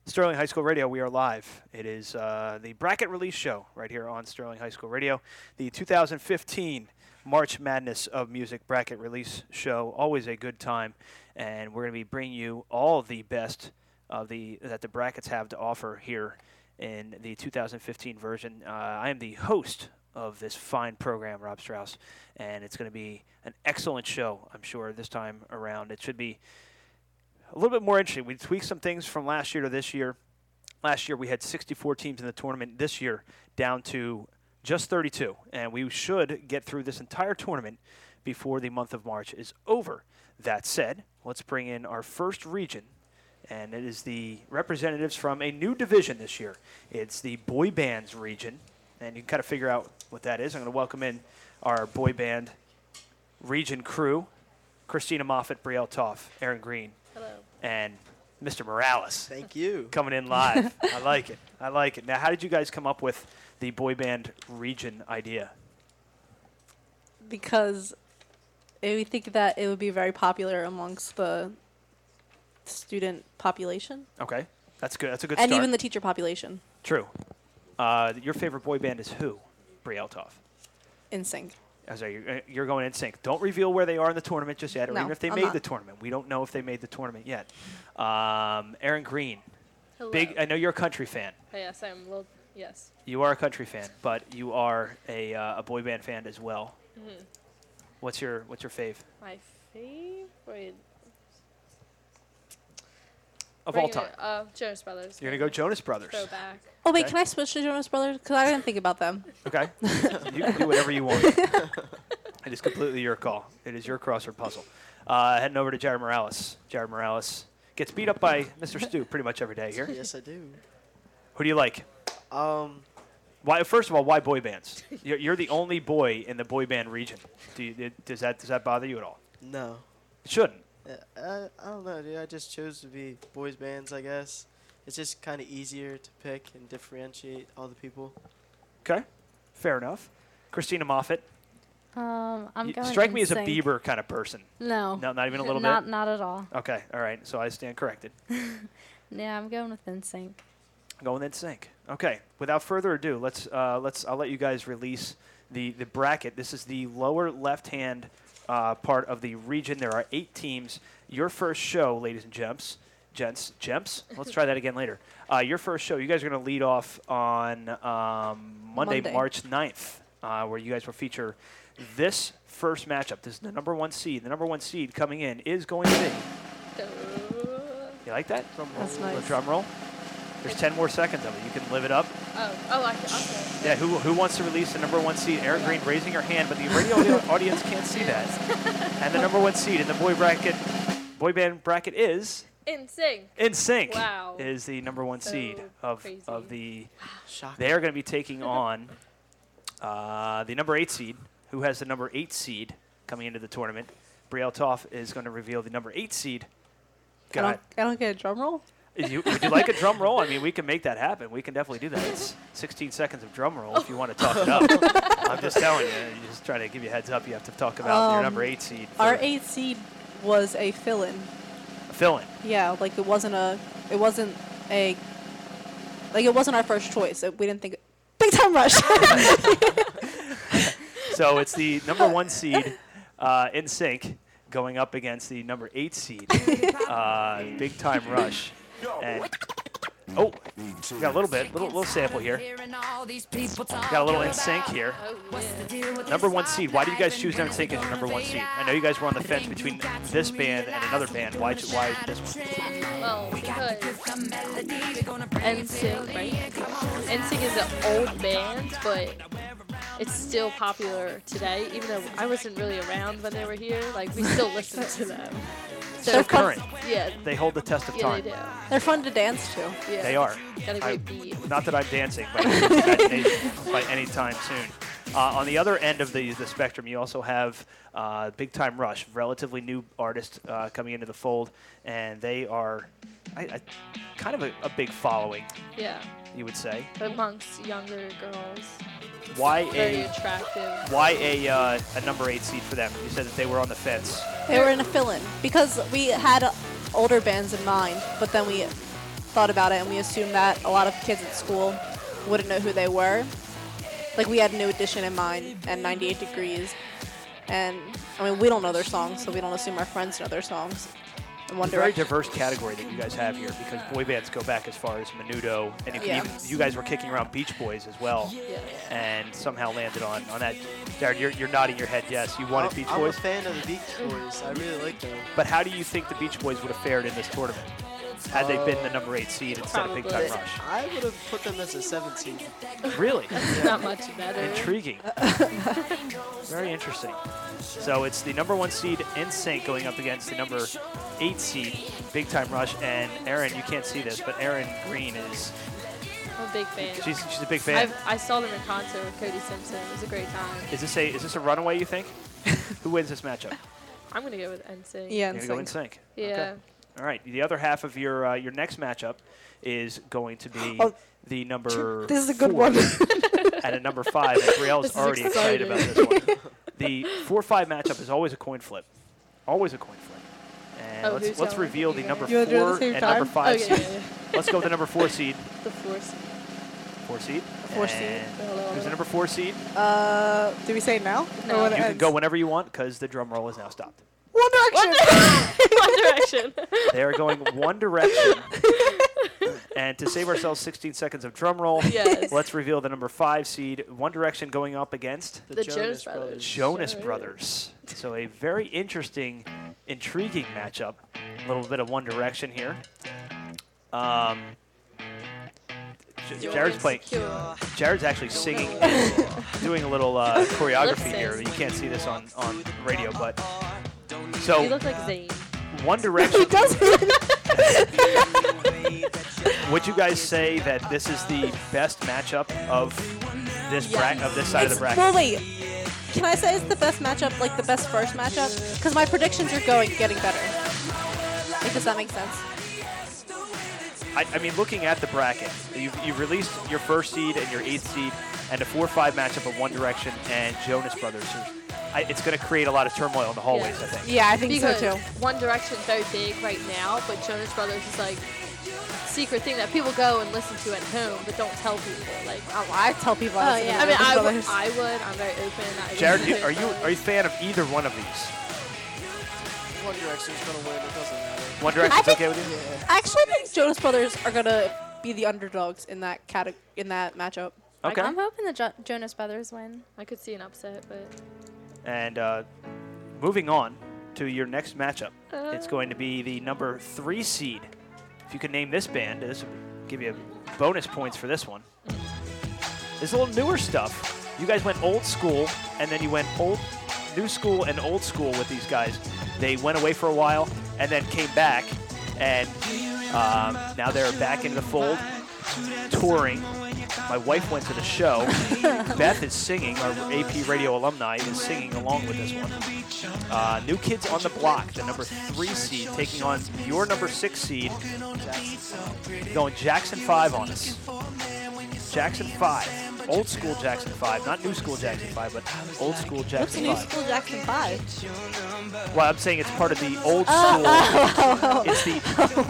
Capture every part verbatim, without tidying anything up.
Sterling High School Radio, we are live. It is uh, the bracket release show right here on Sterling High School Radio. The two thousand fifteen March Madness of Music bracket release show. Always a good time, and we're going to be bringing you all the best of the that the brackets have to offer here in the two thousand fifteen version. Uh, I am the host of this fine program, Rob Strauss, and it's going to be an excellent show, I'm sure, this time around. It should be a little bit more interesting. We tweaked some things from last year to this year. Last year we had sixty-four teams in the tournament. This year down to just thirty-two. And we should get through this entire tournament before the month of March is over. That said, let's bring in our first region. And it is the representatives from a new division this year. It's the boy bands region. And you can kind of figure out what that is. I'm going to welcome in our boy band region crew. Christina Moffitt, Brielle Toff, Aaron Green. Hello. And Mister Morales. Thank you. Coming in live. I like it. I like it. Now, how did you guys come up with the boy band region idea? Because we think that it would be very popular amongst the student population. Okay. That's good. That's a good and start. even the teacher population. True. Uh, your favorite boy band is who? Brielle Toff. In sync. As are you, you're going in sync. Don't reveal where they are in the tournament just yet, or No, even if they I'm made not. the tournament. We don't know if they made the tournament yet. Um, Aaron Green. Hello. Big. I know you're a country fan. Oh, yes, I'm a little, yes. You are a country fan, but you are a, uh, a boy band fan as well. Mm-hmm. What's your What's your fave My favorite. of Bring all it- time? Uh, Jonas Brothers. You're gonna go Jonas Brothers. Throwback. Oh, wait, Okay. can I switch to Jonas Brothers? Because I didn't think about them. Okay. You can do whatever you want. It is completely your call. It is your crossword puzzle. Uh, heading over to Jared Morales. Jared Morales gets beat up by Mister Stu pretty much every day here. Yes, I do. Who do you like? Um, Why? First of all, why boy bands? You're, you're the only boy in the boy band region. Do you, it, does that does that bother you at all? no. It shouldn't. Uh, I, I don't know, dude. I just chose to be boys bands, I guess. It's just kind of easier to pick and differentiate all the people. Okay. Fair enough. Christina Moffitt. Um, I'm You going strike me as a NSYNC. Bieber kind of person. No. No, not even a little not, bit? Not at all. Okay. All right. So I stand corrected. Yeah, I'm going with N Sync. Going in sync. Okay. Without further ado, let's uh, let's. I'll let you guys release the the bracket. This is the lower left-hand uh, part of the region. There are eight teams. Your first show, ladies and gents, gents, gents. Let's try that again later. Uh, your first show. You guys are going to lead off on um, Monday, Monday. March ninth, uh, where you guys will feature this first matchup. This is the number one seed. The number one seed coming in is going to be. You like that? Drum roll. That's nice. The drum roll. There's ten more seconds of it. You can live it up. Oh, oh, I can, okay. Yeah, who, who wants to release the number one seed? Aaron Green raising her hand, but the radio audience can't see that. And the number one seed in the boy bracket, boy band bracket is In sync. In Sync. Wow. Is the number one seed So of crazy. of the. Shocking. They are going to be taking on uh, the number eight seed, who has the number eight seed coming into the tournament. Brielle Toff is going to reveal the number eight seed. I Go don't, ahead. I don't get a drum roll? Is you, would you like a drum roll? I mean, we can make that happen. We can definitely do that. It's sixteen seconds of drum roll if you want to talk it up. I'm just telling you. You just trying to give you a heads up. You have to talk about your Um, number eight seed. Our for eighth seed was a fill-in. a fill-in. Yeah, like it wasn't a, it wasn't a, like it wasn't our first choice. We didn't think, Big Time Rush. So it's the number one seed uh, in sync going up against the number eight seed, uh, Big Time Rush. And oh, we got a little bit, little little sample here. Got a little in sync here. Oh, yeah. Number one seed. Why did you guys choose in sync as your number one seed? I know you guys were on the fence between this band and another band. Why? Why this one? Well, because N Sync, right? N Sync is an old band, but it's still popular today. Even though I wasn't really around when they were here, like we still listen to them. So Still current. Yeah, They hold the test of yeah, time. they do. They're fun to dance to. Yeah. They are. Got a I- great beat. Not that I'm dancing by any imagination by any time soon. Uh, on the other end of the, the spectrum, you also have uh, Big Time Rush, relatively new artist uh, coming into the fold, and they are I, I, kind of a, a big following, Yeah, you would say. amongst younger girls, Why very a attractive. why a uh, a number eight seed for them? You said that they were on the fence. They were in a fill-in because we had uh, older bands in mind, but then we thought about it, and we assumed that a lot of kids at school wouldn't know who they were. Like, we had New Edition in mind and ninety-eight Degrees. And, I mean, we don't know their songs, so we don't assume our friends know their songs. And One It's a very Direction. diverse category that you guys have here because boy bands go back as far as Menudo, and you, can Yeah. even, you guys were kicking around Beach Boys as well, Yeah. and somehow landed on, on that. Jared, you're, you're nodding your head yes. You wanted I'm, Beach I'm Boys? a fan of the Beach Boys. I really like them. But how do you think the Beach Boys would have fared in this tournament had they been the number eight seed instead of Big Time Probably. Rush? I would have put them as a seventh seed. Really? It's not much better. Intriguing. Very interesting. So it's the number one seed N Sync going up against the number eight seed Big Time Rush. And Erin, you can't see this, but Erin Green is I'm a big fan. she's she's a big fan. I've, I saw them in concert with Cody Simpson. It was a great time. Is this a is this a runaway? You think? Who wins this matchup? I'm gonna go with N Sync. Yeah, You're and gonna go sing. N Sync. Yeah. Okay. All right. The other half of your uh, your next matchup is going to be Oh, the number. This is a good four one. at a number five. And Brielle's This is already excited about exciting. this one. The four five matchup is always a coin flip. Always a coin flip. And Oh, let's who's let's going? reveal You the number guys? You wanna do it at the four same and time? number five Oh, yeah, seed. yeah, yeah. Let's go with the number four seed. The force. Four seed. four seed. And Hello. who's the number four seed? Uh, do we say it now? No. Or when it You can ends? go whenever you want because the drum roll is now stopped. One Direction. One Direction. They are going One Direction. And to save ourselves sixteen seconds of drum roll, Yes. let's reveal the number five seed One Direction going up against The, The Jonas, Jonas Brothers. Brothers. Jonas Sure is. Brothers. So a very interesting, intriguing matchup. A little bit of One Direction here. Um, J- Jared's playing. Cure. Jared's actually singing, and doing a little uh, choreography Lip here. sync. You can't see this on on radio, but You so look like Zayn. One Direction. He doesn't. Would you guys say that this is the best matchup of this bra- of this side of the It's- bracket? well, wait. Can I say it's the best matchup, like the best first matchup? Because my predictions are going, getting better. Like, does that make sense? I, I mean, looking at the bracket, you've, you've released your first seed and your eighth seed, and a four five matchup of One Direction and Jonas Brothers. So I, it's going to create a lot of turmoil in the hallways, Yeah. I think. Yeah, I think Because so too. One Direction's very big right now, but Jonas Brothers is like secret thing that people go and listen to at home, but don't tell people. Like, Oh, I tell people. I Oh, listen to yeah. I mean, Jonas I would, Brothers. I would. I'm very open. I Jared, would you- do it, are you but- are you a fan of either one of these? One Direction's gonna win. It doesn't matter. One Direction's think- okay with you? Yeah. I actually think Jonas Brothers are gonna be the underdogs in that cate- in that matchup. Okay. I'm hoping the jo- Jonas Brothers win. I could see an upset, but And uh, moving on to your next matchup, Uh. it's going to be the number three seed. If you could name this band, this would give you bonus points for this one. This is a little newer stuff. You guys went old school, and then you went old, new school and old school with these guys. They went away for a while, and then came back, and um, now they're back in the fold, touring. My wife went to the show. Beth is singing. Our A P radio alumni is singing along with this one. Uh, New Kids on the Block, the number three seed, taking on your number six seed, going Jackson five on us. Jackson five, old school Jackson five, not new school Jackson five, but old school What's Jackson New five. School Jackson five? Well, I'm saying it's part of the old Oh, school. It's the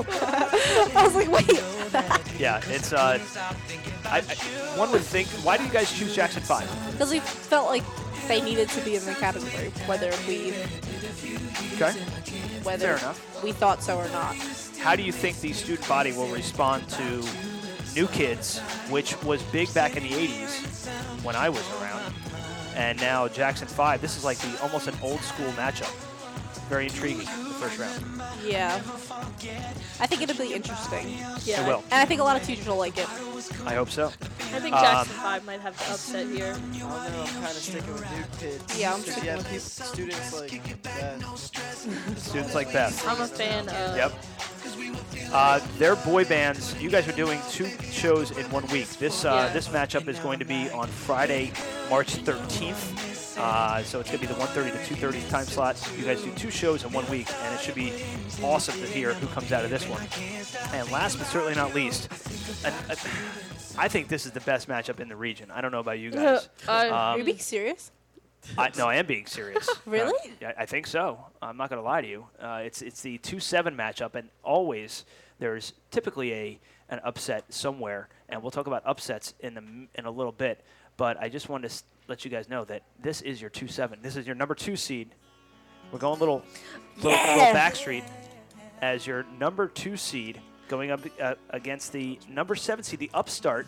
I was like, wait. yeah. It's uh. I, I, one would think. Why do you guys choose Jackson five? Because we felt like they needed to be in the category, whether we Okay. whether Fair enough. we thought so or not. How do you think the student body will respond to New Kids, which was big back in the eighties when I was around, and now Jackson five? This is like the almost an old school matchup. Very intriguing, the first round. Yeah. I think it'll be interesting. yeah, It will. And I think a lot of teachers will like it. I hope so. I think Um, Jackson Five might have the upset here. I don't know. I'm kind of sticking with new kids. Yeah, I'm 'Cause sticking you have with you. peop- students like that. Students like Beth. I'm a fan of. Yep. Uh, they're boy bands. You guys are doing two shows in one week. This uh, Yeah. this matchup is going to be on Friday, March thirteenth. Uh, so it's going to be the one thirty to two thirty time slot. You guys do two shows in one week, and it should be awesome to hear who comes out of this one. And last but certainly not least, an, a, I think this is the best matchup in the region. I don't know about you guys. Uh, Are you Um, being serious? I, no, I am being serious. Really? Uh, yeah, I think so. I'm not going to lie to you. Uh, it's it's the two seven matchup, and always there's typically a an upset somewhere, and we'll talk about upsets in the m- in a little bit. But I just wanted to s- let you guys know that this is your two seven. This is your number two seed. We're going little little, Yeah. little Backstreet as your number two seed going up uh, against the number seven seed, the Upstart,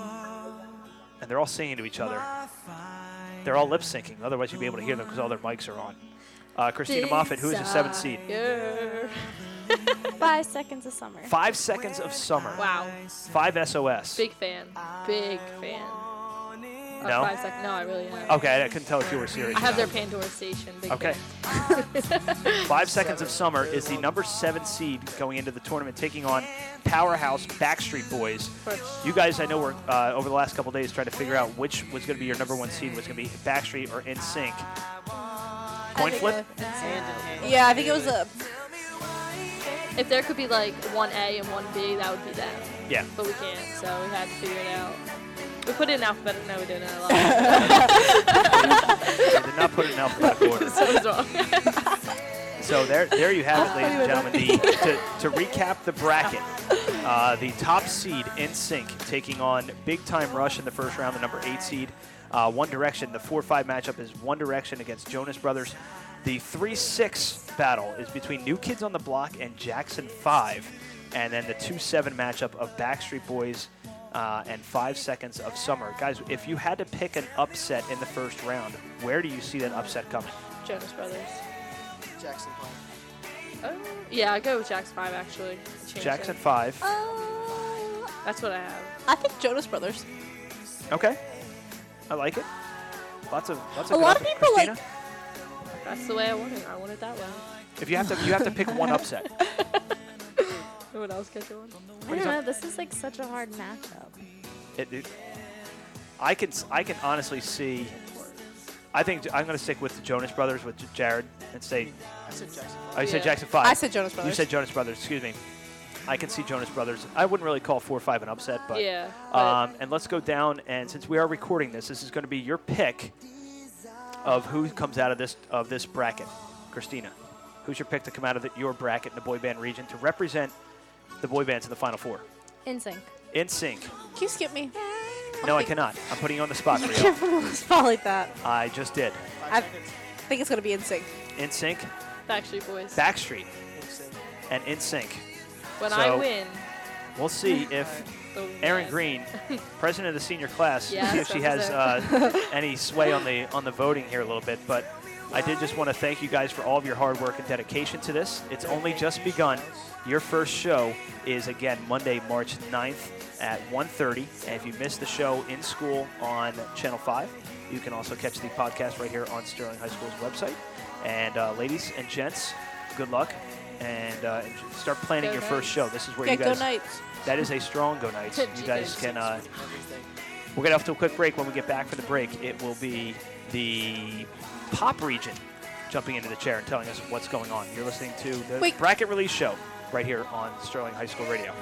and they're all singing to each other. They're all lip syncing, otherwise you'd be able to hear them because all their mics are on. Uh, Christina Moffett, who is the seventh seed. Desire. Five seconds of summer. Five Seconds of Summer. Wow. Five S O S. Big fan. Big fan. Of No? Five Sec- no, I really am. Okay, I couldn't tell if you were serious. I have or their not. Pandora station. Big Okay. fan. Five Seconds of Summer is the number seven seed going into the tournament, taking on powerhouse Backstreet Boys. You guys, I know, were uh, over the last couple days trying to figure out which was going to be your number one seed. Was going to be Backstreet or N Sync. Coin think flip? it- Hand in hand. Yeah, I think it was a. If there could be like one A and one B, that would be them. Yeah. But we can't, so we had to figure it out. We put it in alphabetical. No, we didn't. I lied. I did not put it in alphabetical order. So I was wrong. So there, there you have it, ladies and gentlemen. The, to, to recap the bracket, uh, the top seed N Sync taking on Big Time Rush in the first round, the number eight seed. Uh, One Direction, the four five matchup is One Direction against Jonas Brothers. The three six battle is between New Kids on the Block and Jackson five. And then the two seven matchup of Backstreet Boys uh, and Five Seconds of Summer. Guys, if you had to pick an upset in the first round, where do you see that upset coming? Jonas Brothers. Jackson Five. Oh, yeah, I go with Jackson five actually. Change Jackson it. five. Uh, That's what I have. I think Jonas Brothers. Okay. I like it. Lots of lots A of good lot of upset. people, like- Christina? That's the way I want it. I want it that way. If you have to you have to pick one upset. What else get you on? I don't know. This is like such a hard matchup. It, it, I can s- I can honestly see. I think I'm going to stick with the Jonas Brothers with J- Jared and say. I said Jackson Five. Oh, you said Yeah. Jackson Five. I said Jonas Brothers. You said Jonas Brothers. Excuse me. I can see Jonas Brothers. I wouldn't really call four five an upset, but. Yeah. but Um, and let's go down, and since we are recording this, this is going to be your pick of who comes out of this of this bracket. Christina, who's your pick to come out of the, your bracket in the boy band region to represent the boy bands in the Final Four? In sync. In Sync. Can you skip me? No, I cannot. I'm putting you on the spot, You Rio. can't put me on the spot like that. I just did. Five I seconds. think it's gonna be in sync. In Sync, Backstreet Boys. Backstreet, Insane. and In Sync. when I so- win. We'll see if the Erin yes. Green, president of the senior class, Yes, see if she that's has what uh, any sway on the on the voting here a little bit. But I did just want to thank you guys for all of your hard work and dedication to this. It's only just begun. Your first show is again Monday, March ninth at one thirty. And if you missed the show in school on Channel five, you can also catch the podcast right here on Sterling High School's website. And uh, ladies and gents, good luck. And, uh, and start planning Go your first Knights. show. This is where Okay, you go guys. Knights. That is a strong Go Knights. You G guys K. can. Uh, Everything. we're gonna have to a quick break. When we get back from the break, it will be the pop region jumping into the chair and telling us what's going on. You're listening to the Wait. Bracket Release Show right here on Sterling High School Radio.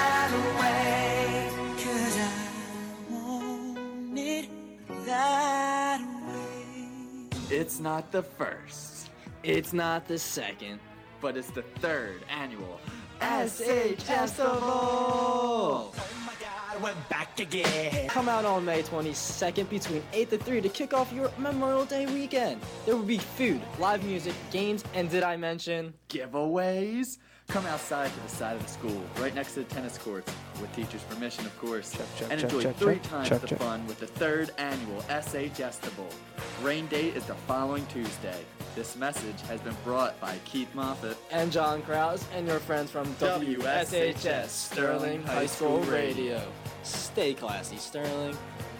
It's not the first, it's not the second, but it's the third annual S H Festival! We're back again. Come out on May twenty-second between eight to three to kick off your Memorial Day weekend. There will be food, live music, games, and did I mention? Giveaways? Come outside to the side of the school, right next to the tennis courts, with teachers' permission, of course, check, and check, enjoy check, three check, times check, the check. fun with the third annual S H Festival. Rain date is the following Tuesday. This message has been brought by Keith Moffitt. And John Krause and your friends from W S H S Sterling High School Radio. Stay classy, Sterling.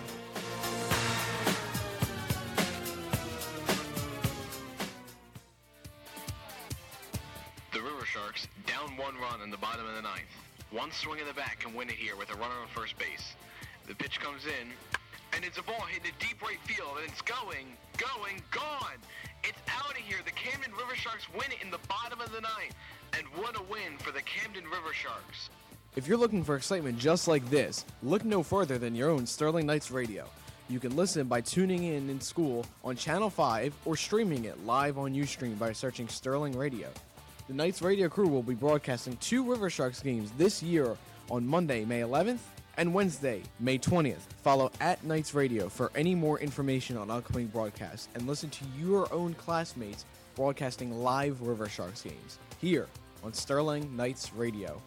The River Sharks down one run in the bottom of the ninth. One swing in the bat can win it here with a runner on first base. The pitch comes in, and it's a ball hitting a deep right field, and it's going, going, gone. It's out of here. The Camden River Sharks win it in the bottom of the ninth. And what a win for the Camden River Sharks. If you're looking for excitement just like this, look no further than your own Sterling Knights Radio. You can listen by tuning in in school on Channel five or streaming it live on Ustream by searching Sterling Radio. The Knights radio crew will be broadcasting two River Sharks games this year on Monday, May eleventh, and Wednesday, May twentieth. Follow at Knights Radio for any more information on upcoming broadcasts and listen to your own classmates broadcasting live River Sharks games here on Sterling Knights Radio.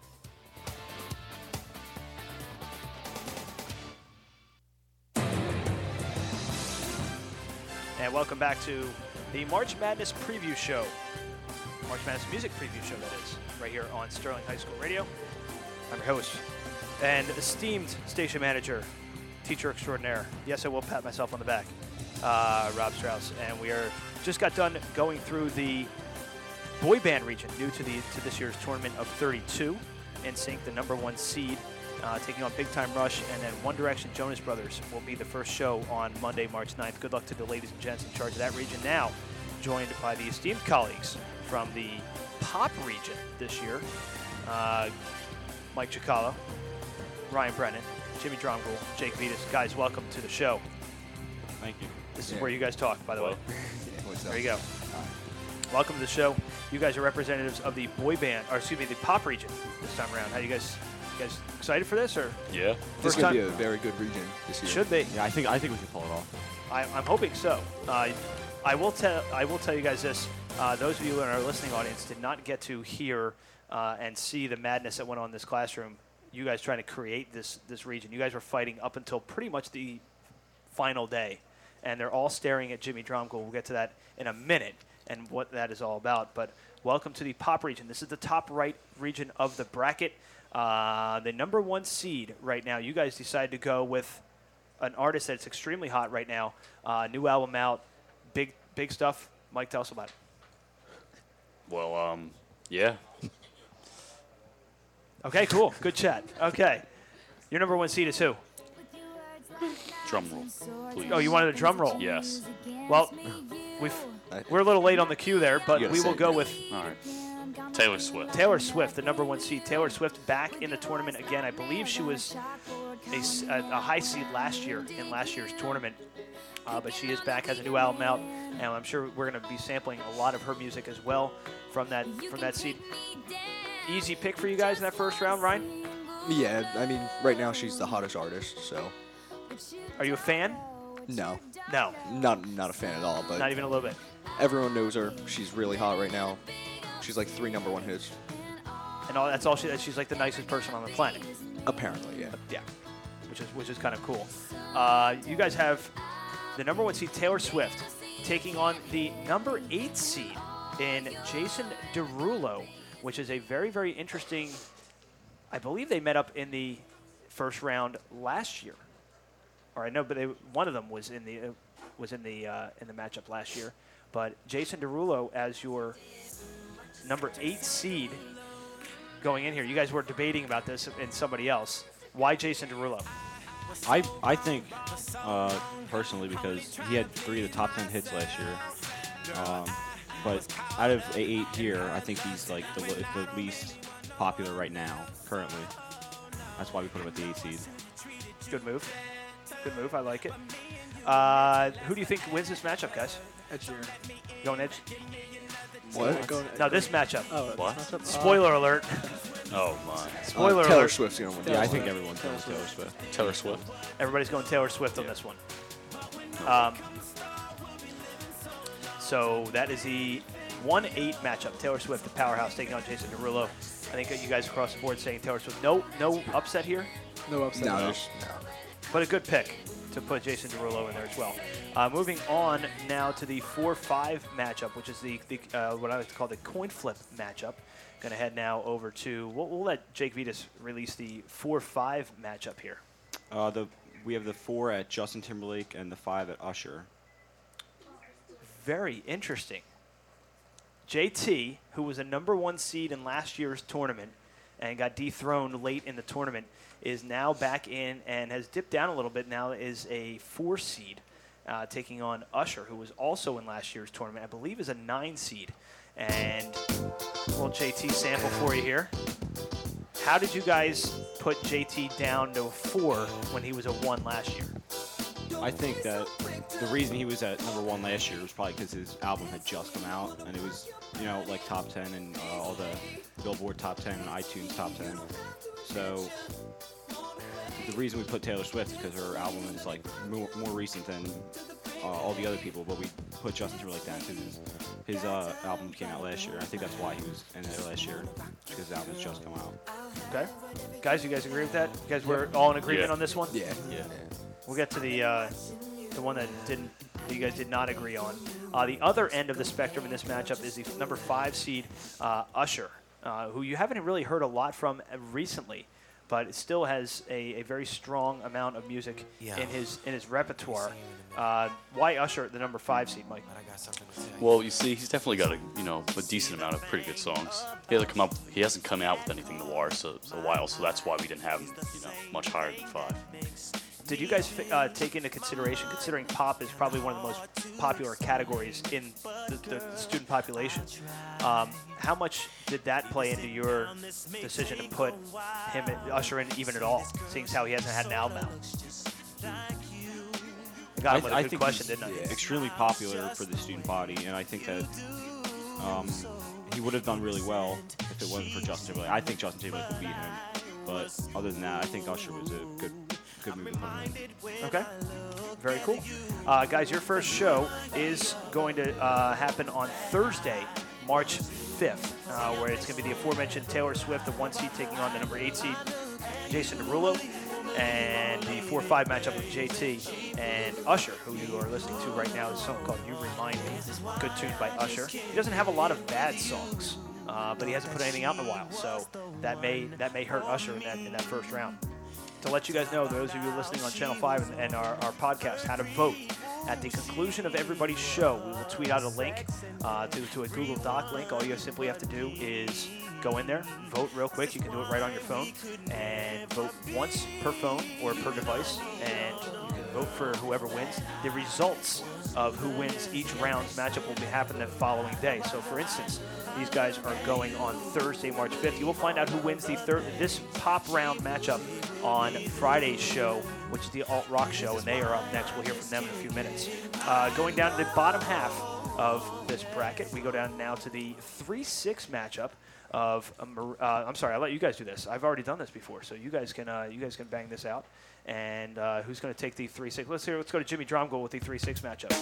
And welcome back to the March Madness preview show. March Madness music preview show, that is, right here on Sterling High School Radio. I'm your host and esteemed station manager, teacher extraordinaire. Yes, I will pat myself on the back, uh, Rob Strauss. And we are just got done going through the boy band region, new to the to this year's tournament of thirty-two. N Sync, the number one seed, uh, taking on Big Time Rush, and then One Direction Jonas Brothers will be the first show on Monday, March ninth. Good luck to the ladies and gents in charge of that region. Now, joined by the esteemed colleagues from the pop region this year, uh, Mike Chicalo, Ryan Brennan, Jimmy Dromgoole, Jake Vitas. Guys, welcome to the show. Thank you. This is Yeah. where you guys talk, by the way. Yeah, there you go. Welcome to the show. You guys are representatives of the boy band, or excuse me, the pop region this time around. How you guys, you guys excited for this, or? Yeah. This First is going time? to be a very good region this year. Should be. Yeah, I think I think we can pull it off. I, I'm hoping so. Uh, I will tell I will tell you guys this. Uh, those of you in our listening audience did not get to hear uh, and see the madness that went on in this classroom. You guys trying to create this this region. You guys were fighting up until pretty much the final day, and they're all staring at Jimmy Dromgoole. We'll get to that in a minute and what that is all about. But welcome to the pop region. This is the top right region of the bracket. Uh, the number one seed right now. You guys decided to go with an artist that's extremely hot right now. Uh, new album out, big big stuff. Mike, tell us about it. Well, um, yeah. Okay, cool. Good chat. Okay. Your number one seed is who? Drum roll, please. Oh, you wanted a drum roll? Yes. Well, we've, we're a little late on the cue there, but You gotta we will say go it. with All right. Taylor Swift. Taylor Swift, the number one seed. Taylor Swift back in the tournament again. I believe she was a, s- a- a high seed last year in last year's tournament, uh, but she is back, has a new album out, and I'm sure we're going to be sampling a lot of her music as well from that from that seed. Easy pick for you guys in that first round, Ryan? Yeah, I mean, right now she's the hottest artist, so. Are you a fan? No. No. Not not a fan at all, but. Not even a little bit. Everyone knows her. She's really hot right now. She's like three number one hits. And all, that's all she. She's like the nicest person on the planet. Apparently, yeah. Yeah, which is which is kind of cool. Uh, you guys have the number one seed Taylor Swift taking on the number eight seed in Jason Derulo, which is a very very interesting. I believe they met up in the first round last year, or I know, but they, one of them was in the uh, was in the uh, in the matchup last year. But Jason Derulo as your number eight seed going in here. You guys were debating about this and somebody else. Why Jason Derulo? I I think uh, personally because he had three of the top ten hits last year. Um, but out of A eight here, I think he's like the, li- the least popular right now, currently. That's why we put him at the eight seed. Good move. Good move. I like it. Uh, who do you think wins this matchup, guys? Ed Sheeran. Going Edge? What? Going- No, this matchup. Oh, What? matchup? Spoiler alert. Oh my. Spoiler Uh, Taylor alert. Swift's going to win. Yeah, I this think one. everyone's going with Taylor Swift. Taylor Swift. Everybody's going Taylor Swift on this one. Um, so that is the one eight matchup. Taylor Swift, the powerhouse, taking on Jason Derulo. I think you guys across the board saying Taylor Swift. No, no upset here. No upset. No, there's, But a good pick to put Jason Derulo in there as well. Uh, moving on now to the four five matchup, which is the, the uh, what I like to call the coin flip matchup. Going to head now over to, we'll, we'll let Jake Vitas release the four five matchup here. Uh, the we have the four at Justin Timberlake and the five at Usher. Very interesting. J T, who was a number one seed in last year's tournament and got dethroned late in the tournament, is now back in and has dipped down a little bit. Now is a four seed, uh, taking on Usher, who was also in last year's tournament. I believe is a nine seed. And a little J T sample for you here. How did you guys put J T down to a four when he was a one last year? I think that the reason he was at number one last year was probably because his album had just come out, and it was, you know, like top ten and uh, all the Billboard top ten and iTunes top ten. So the reason we put Taylor Swift is because her album is like more, more recent than uh, all the other people, but we put Justin Timberlake down because his, his uh, album came out last year. I think that's why he was in there last year, because his album has just come out. Okay. Guys, you guys agree with that? You guys were all in agreement Yeah. on this one? Yeah. Yeah. We'll get to the uh, the one that didn't that you guys did not agree on. Uh, the other end of the spectrum in this matchup is the number five seed uh, Usher, uh, who you haven't really heard a lot from recently, but it still has a, a very strong amount of music Yeah. in his in his repertoire. Uh, why Usher at the number five seed, Mike? Well, you see, he's definitely got a you know a decent amount of pretty good songs. He hasn't come up. He hasn't come out with anything noir so so a while, so that's why we didn't have him you know much higher than five. Did you guys fi- uh, take into consideration, considering pop is probably one of the most popular categories in the, the, the student population, um, how much did that play into your decision to put him, in, Usher, in even at all, seeing as how he hasn't had an album out? I got him with a I good think question, he's didn't I? extremely popular for the student body, and I think that um, he would have done really well if it wasn't for Justin Timberlake. I think Justin Timberlake will beat him, but other than that, I think Usher was a good, good move to put him in. Okay. Very cool. Uh, guys, your first show is going to uh, happen on Thursday, March fifth, uh, where it's going to be the aforementioned Taylor Swift, the one seed, taking on the number eight seed, Jason Derulo, and the four five matchup of J T and Usher, who you are listening to right now. Is a song called You Remind Me. Good tune by Usher. He doesn't have a lot of bad songs, uh, but he hasn't put anything out in a while, so that may that may hurt Usher in that in that first round. To let you guys know, those of you listening on Channel five and, and our, our podcast, how to vote. At the conclusion of everybody's show, we will tweet out a link uh, to, to a Google Doc link. All you simply have to do is go in there, vote real quick. You can do it right on your phone, and vote once per phone or per device, and you can vote for whoever wins. The results of who wins each round's matchup will be happening the following day. So, for instance, these guys are going on Thursday, March fifth. You will find out who wins the third this pop round matchup on Friday's show, which is the alt rock show, and they are up next. We'll hear from them in a few minutes. Uh, going down to the bottom half of this bracket, we go down now to the three six matchup of. Um, uh, I'm sorry, I'll let you guys do this. I've already done this before, so you guys can uh, you guys can bang this out. And uh, who's going to take the three six? Let's hear. Let's go to Jimmy Dromgold with the three six matchup.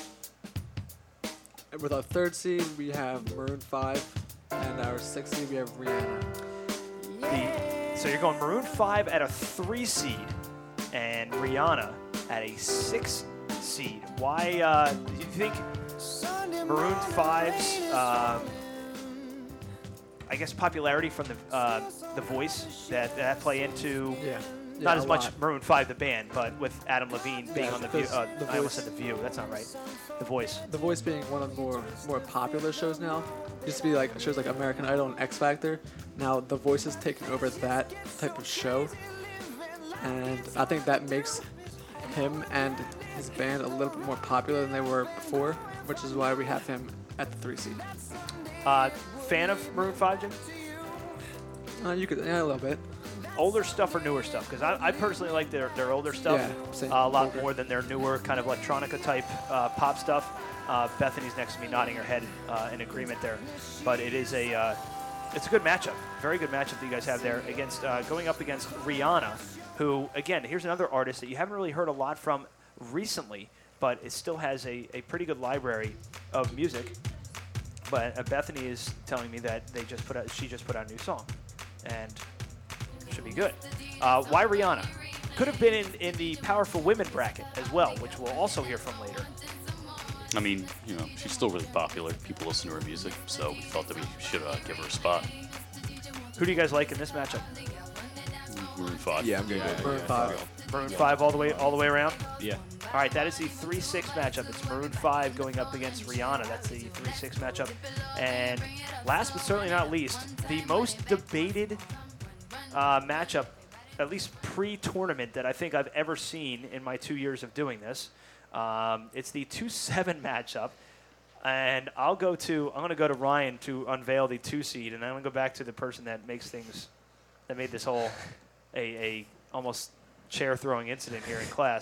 And with our third seed, we have Maroon five, and our sixth seed, we have Rihanna. The, so you're going Maroon five at a three seed, and Rihanna at a six seed. Why uh, do you think Maroon five's, um, I guess, popularity from the uh, the Voice that that play into? Yeah. Not Yeah, as a much lot. Maroon five the band, but with Adam Levine being Yeah, on the View. because Uh, The I almost Voice- said the View. That's not right. The Voice. The Voice being one of the more more popular shows now. Used to be like shows like American Idol and X Factor. Now The Voice has taken over that type of show, and I think that makes him and his band a little bit more popular than they were before, which is why we have him at the three seed. Uh, fan of Maroon five, Jim? Uh, you could, yeah, a little bit. Older stuff or newer stuff? Because I, I personally like their, their older stuff Yeah, same. uh, a lot Older. more than their newer kind of electronica type uh, pop stuff. Uh, Bethany's next to me nodding her head uh, in agreement there. But it is a uh, it's a good matchup. Very good matchup that you guys have there against uh, going up against Rihanna, who, again, here's another artist that you haven't really heard a lot from recently, but it still has a, a pretty good library of music. But uh, Bethany is telling me that they just put out, she just put out a new song, and should be good. Uh, why Rihanna? Could have been in, in the Powerful Women bracket as well, which we'll also hear from later. I mean, you know, she's still really popular. People listen to her music, so we thought that we should uh, give her a spot. Who do you guys like in this matchup? Maroon five. Yeah, I'm gonna Yeah, go Maroon yeah, five. Maroon five all the way all the way around? Yeah. All right, that is the three six matchup. It's Maroon five going up against Rihanna. That's the three six matchup. And last but certainly not least, the most debated uh, matchup, at least pre-tournament, that I think I've ever seen in my two years of doing this. Um, it's the two seven matchup. And I'll go to, I'm going to go to Ryan to unveil the two seed, and I'm going to go back to the person that makes things, that made this whole a, a almost chair throwing incident here in class.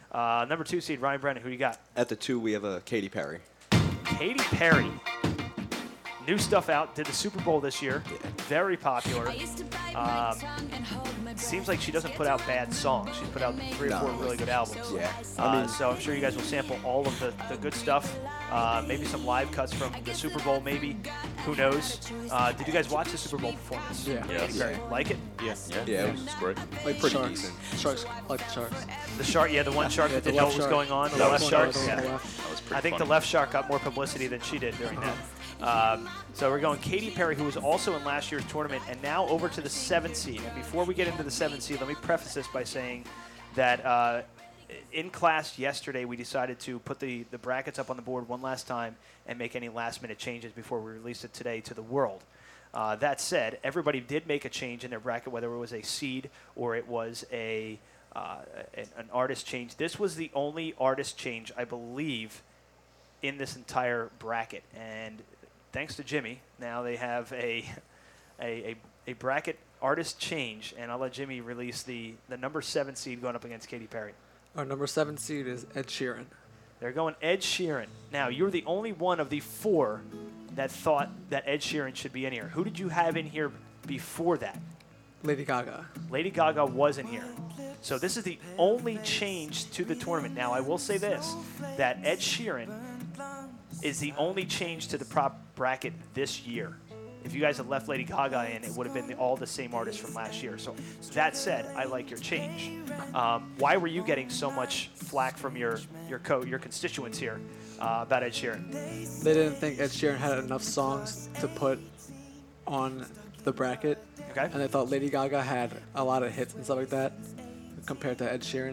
Uh, number two seed, Ryan Brennan, who you got? At the two, we have a Katy Perry. Katy Perry. New stuff out. Did the Super Bowl this year. Very popular. Um, seems like she doesn't put out bad songs. She's put out three or No. four really good albums. Yeah. Uh, I mean, so I'm sure you guys will sample all of the, the good stuff. Uh, maybe some live cuts from the Super Bowl, maybe. Who knows? Uh, did you guys watch the Super Bowl performance? Yeah. Katy Perry. Like it? Yeah. Yeah, Yeah, it was great. like pretty Sharks. decent. Sharks. I like the Sharks. The shark, yeah, the one shark Yeah, that the didn't know what left was shark. going on. The That left was shark. funny. Yeah. The left. That was pretty I think funny. the left shark got more publicity than she did during that. Um, so we're going Katy Perry, who was also in last year's tournament, and now over to the seventh seed. And before we get into the seventh seed, let me preface this by saying that uh, in class yesterday, we decided to put the, the brackets up on the board one last time and make any last-minute changes before we release it today to the world. Uh, that said, everybody did make a change in their bracket, whether it was a seed or it was a uh, an, an artist change. This was the only artist change, I believe, in this entire bracket. And thanks to Jimmy, now they have a a, a, a bracket artist change, and I'll let Jimmy release the, the number seven seed going up against Katy Perry. Our number seven seed is Ed Sheeran. They're going Ed Sheeran. Now, you're the only one of the four that thought that Ed Sheeran should be in here. Who did you have in here before that? Lady Gaga. Lady Gaga was in here. So this is the only change to the tournament. Now, I will say this, that Ed Sheeran is the only change to the prop bracket this year. If you guys had left Lady Gaga in, it would have been the, all the same artists from last year. So that said, I like your change. Um, why were you getting so much flack from your your co your constituents here uh, about Ed Sheeran? They didn't think Ed Sheeran had enough songs to put on the bracket. Okay. And they thought Lady Gaga had a lot of hits and stuff like that compared to Ed Sheeran.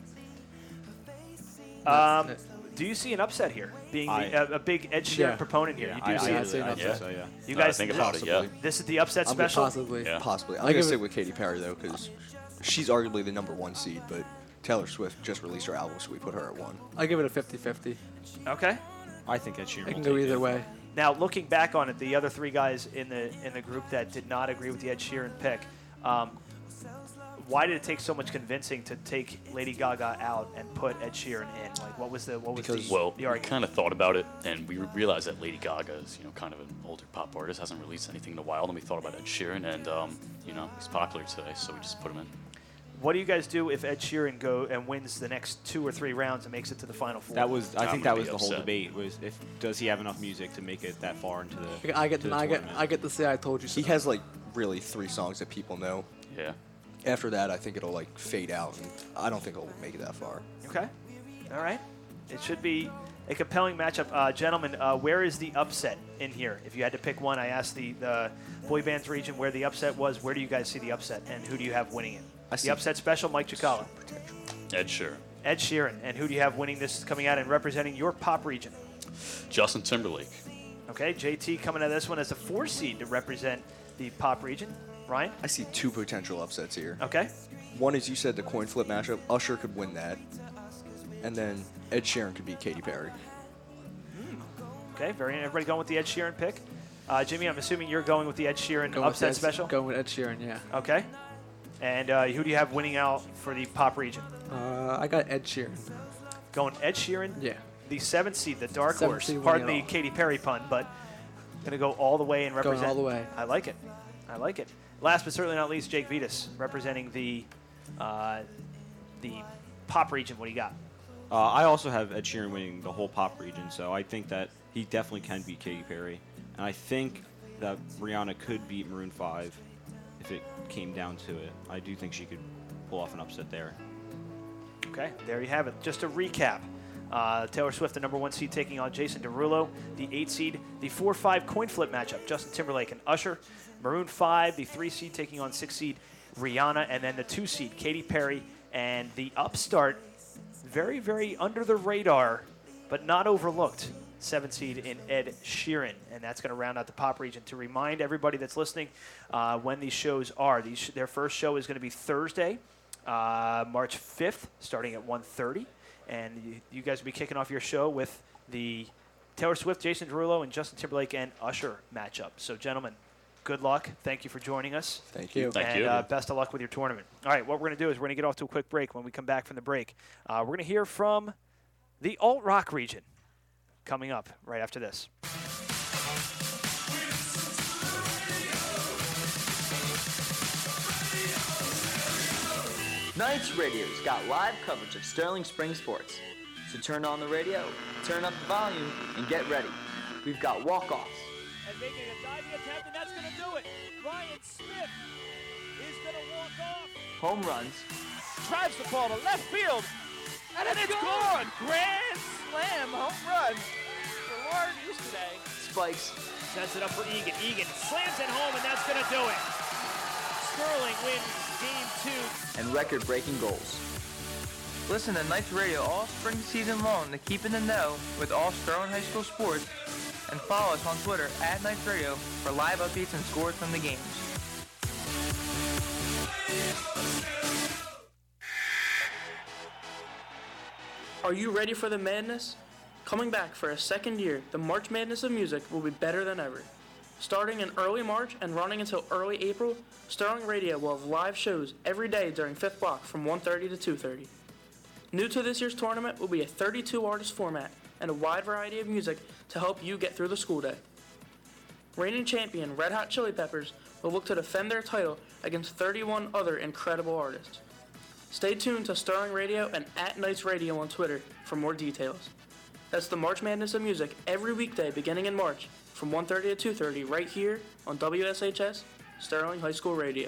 Um, That's it. do you see an upset here? Being I- the, a, a big Ed Sheeran Yeah. proponent here, Yeah, you do I, see I, it. I see an I, upset. yeah, so, yeah. You No, I guys, think this, about it, yeah. this is the upset I'm special. Possibly. Yeah. Possibly. I'm I'll gonna give stick it- with Katy Perry though, because she's arguably the number one seed, but Taylor Swift just released her album, so we put her at one. I give it a fifty-fifty. Okay. I think Ed Sheeran It will can go take either it. way. Now, looking back on it, the other three guys in the in the group that did not agree with the Ed Sheeran pick, um, why did it take so much convincing to take Lady Gaga out and put Ed Sheeran in? Like, what was the what was Because the, well, the we argument? kind of thought about it, and we realized that Lady Gaga is, you know, kind of an older pop artist, hasn't released anything in a while, and we thought about Ed Sheeran, and um, you know, he's popular today, so we just put him in. What do you guys do if Ed Sheeran go and wins the next two or three rounds and makes it to the final four? That was, I I'm think gonna that was be the whole upset. debate. Was if does he have enough music to make it that far into the? I get, to the I get, tournament? I get to say I told you so. He has like really three songs that people know. Yeah. After that, I think it'll like fade out, and I don't think it'll make it that far. Okay. All right. It should be a compelling matchup. Uh, gentlemen, uh, where is the upset in here? If you had to pick one, I asked the, the boy bands region where the upset was. Where do you guys see the upset, and who do you have winning it? I The see upset special, Mike Chikala. Ed Sheeran. Ed Sheeran. And who do you have winning this coming out and representing your pop region? Justin Timberlake. Okay, J T coming out of this one as a four seed to represent the pop region. Ryan? I see two potential upsets here. Okay. One is you said the coin flip matchup. Usher could win that, and then Ed Sheeran could beat Katy Perry. Okay, very everybody going with the Ed Sheeran pick. Uh, Jimmy, I'm assuming you're going with the Ed Sheeran Going with upset Ed- special? Going with Ed Sheeran, yeah. Okay. And uh, who do you have winning out for the pop region? Uh, I got Ed Sheeran. Going Ed Sheeran? Yeah. The seventh seed, the dark Seventh horse. seed Pardon the winning it all. Katy Perry pun, but going to go all the way and Going represent. all the way. I like it. I like it. Last but certainly not least, Jake Vitas representing the uh, the pop region. What do you got? Uh, I also have Ed Sheeran winning the whole pop region, so I think that he definitely can beat Katy Perry, and I think that Rihanna could beat Maroon five if it came down to it. I do think she could pull off an upset there. Okay, there you have it. Just to recap, uh, Taylor Swift, the number one seed, taking on Jason Derulo, the eight seed, the four five coin flip matchup, Justin Timberlake and Usher. Maroon five, the three seed, taking on six seed Rihanna, and then the two seed, Katy Perry, and the upstart, very, very under the radar, but not overlooked, seven seed in Ed Sheeran, and that's going to round out the pop region. To remind everybody that's listening uh, when these shows are, these sh- their first show is going to be Thursday, uh, March fifth, starting at one thirty, and you, you guys will be kicking off your show with the Taylor Swift, Jason Derulo, and Justin Timberlake and Usher matchup. So, gentlemen, good luck. Thank you for joining us. Thank you. Thank and you. Uh, best of luck with your tournament. All right, what we're going to do is we're going to get off to a quick break. When we come back from the break, uh, we're going to hear from the alt-rock region coming up right after this. Knights Radio's got live coverage of Sterling Spring sports. So turn on the radio, turn up the volume, and get ready. We've got walk-offs, And making a diving attempt, and that's going to do it. Ryan Smith is going to walk off. home runs, Drives the ball to left field, and, and it's gone. Grand slam home run for Lauren Hughes today. spikes, Sets it up for Egan. Egan slams it home, and that's going to do it. Sterling wins game two. and record-breaking goals. Listen to Knights Radio all spring season long to keep in the know with all Sterling High School sports, and follow us on Twitter at Knights Radio for live updates and scores from the games. Are you ready for the madness? Coming back for a second year, the March Madness of Music will be better than ever. Starting in early March and running until early April, Sterling Radio will have live shows every day during fifth block from one thirty to two thirty. New to this year's tournament will be a thirty-two artist format and a wide variety of music to help you get through the school day. Reigning champion Red Hot Chili Peppers will look to defend their title against thirty-one other incredible artists. Stay tuned to Sterling Radio and at Knights Radio on Twitter for more details. That's the March Madness of Music every weekday beginning in March from one thirty to two thirty right here on W S H S Sterling High School Radio.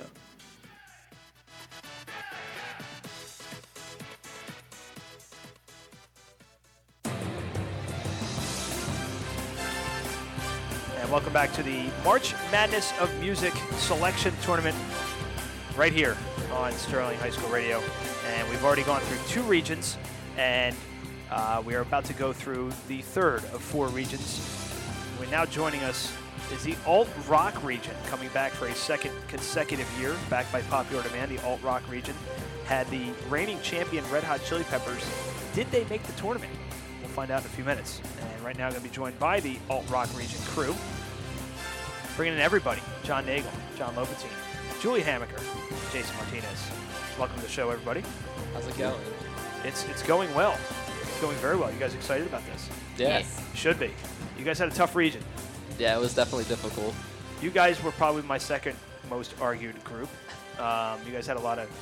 And welcome back to the March Madness of Music Selection Tournament right here on Sterling High School Radio. And we've already gone through two regions, and uh, we are about to go through the third of four regions. We're now joining us is the alt-rock region, coming back for a second consecutive year, backed by popular demand. The alt-rock region had the reigning champion Red Hot Chili Peppers. Did they make the tournament? We'll find out in a few minutes. And right now I'm going to be joined by the alt-rock region crew, bringing in everybody. John Nagel, John Lopenstein, Julie Hamaker, Jason Martinez. Welcome to the show, everybody. How's it going? It's it's going well. It's going very well. You guys excited about this? Yes. Should be. You guys had a tough region. Yeah, it was definitely difficult. You guys were probably my second most argued group. Um, you guys had a lot of,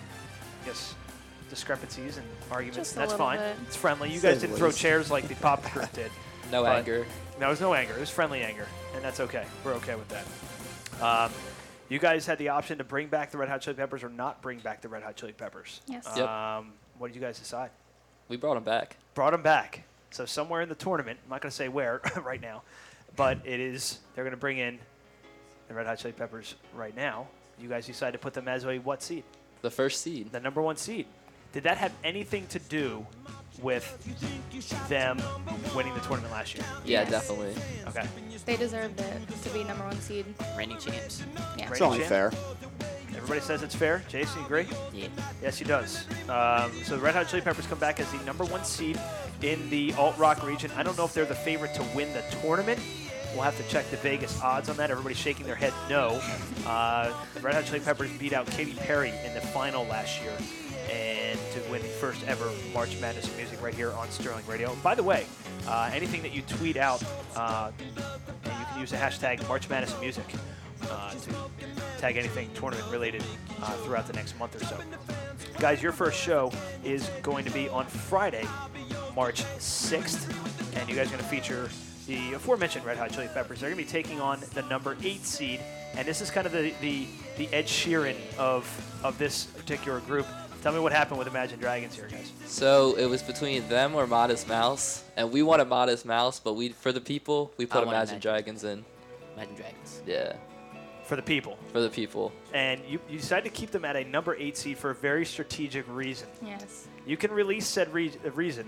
I guess, discrepancies and arguments, Just and a that's little fine. bit. It's friendly. You Say guys the didn't throw least. chairs like the pop group did. No but- anger. No, there was no anger. It was friendly anger, and that's okay. We're okay with that. Um, you guys had the option to bring back the Red Hot Chili Peppers or not bring back the Red Hot Chili Peppers. Yes. Yep. Um, what did you guys decide? We brought him back. Brought them back. So somewhere in the tournament, I'm not going to say where right now, but it is, they're going to bring in the Red Hot Chili Peppers right now. You guys decided to put them as a what seed? The first seed. The number one seed. Did that have anything to do with them winning the tournament last year? Yeah, Yes. definitely. Okay. They deserved it to be number one seed. Reigning champs. Yeah. It's Reigning only champ? fair. Everybody says it's fair. Jason, you agree? Yeah. Yes, he does. Um, so the Red Hot Chili Peppers come back as the number one seed in the alt-rock region. I don't know if they're the favorite to win the tournament. We'll have to check the Vegas odds on that. Everybody's shaking their head no. Uh, the Red Hot Chili Peppers beat out Katy Perry in the final last year and to win the first ever March Madness of Music right here on Sterling Radio. And by the way, uh, anything that you tweet out, uh, you can use the hashtag March Madness of Music uh, to tag anything tournament related uh, throughout the next month or so. Guys, your first show is going to be on Friday, March sixth, and you guys are going to feature the aforementioned Red Hot Chili Peppers. They're going to be taking on the number eight seed, and this is kind of the the, the Ed Sheeran of of this particular group. Tell me what happened with Imagine Dragons here, guys. So it was between them or Modest Mouse, and we wanted Modest Mouse, but we for the people we I put wanted Imagine Imagine. Dragons in. Imagine Dragons. Yeah, For the people. for the people. And you, you decided to keep them at a number eight seed for a very strategic reason. Yes. You can release said re- reason.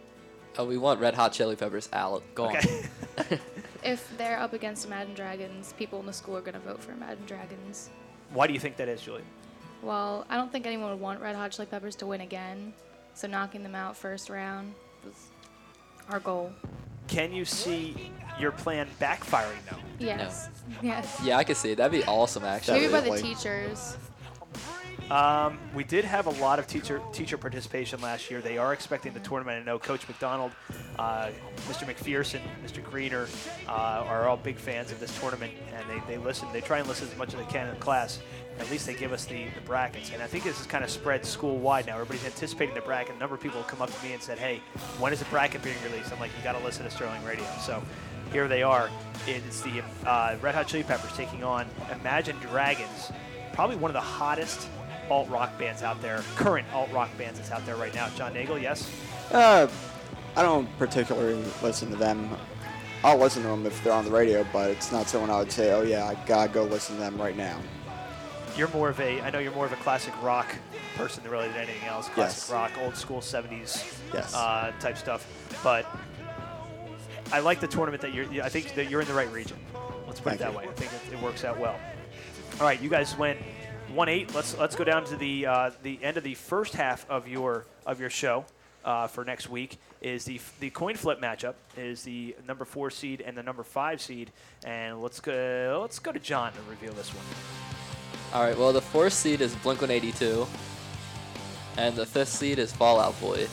Oh, we want Red Hot Chili Peppers out. Go Okay. on. If they're up against Imagine Dragons, people in the school are going to vote for Imagine Dragons. Why do you think that is, Julie? Well, I don't think anyone would want Red Hot Chili Peppers to win again, so knocking them out first round was our goal. Can you see your plan backfiring though? Yes. Yes. Yeah, I could see it. That'd be awesome, actually. Maybe by the teachers. Um, we did have a lot of teacher teacher participation last year. They are expecting the tournament. I know Coach McDonald, uh, Mister McPherson, Mister Greener uh, are all big fans of this tournament, and they, they listen. They try and listen as much as they can in class. At least they give us the, the brackets. And I think this is kind of spread school-wide now. Everybody's anticipating the bracket. A number of people have come up to me and said, hey, when is the bracket being released? I'm like, you got to listen to Sterling Radio. So here they are. It's the uh, Red Hot Chili Peppers taking on Imagine Dragons, probably one of the hottest alt-rock bands out there, current alt-rock bands that's out there right now. John Nagel, yes? Uh, I don't particularly listen to them. I'll listen to them if they're on the radio, but it's not someone I would say, oh yeah, I gotta go listen to them right now. You're more of a, I know you're more of a classic rock person than really than anything else. Classic Yes. rock, old school seventies Yes. uh, type stuff. But I like the tournament that you're, I think that you're in the right region. Let's put Thank it that you. way. I think it, it works out well. All right, you guys went one eight. Let's let's go down to the uh, the end of the first half of your of your show uh, for next week. Is the the coin flip matchup is the number four seed and the number five seed, and let's go let's go to John to reveal this one. All right, well, the fourth seed is Blink one eighty-two, and the fifth seed is Fall Out Boy.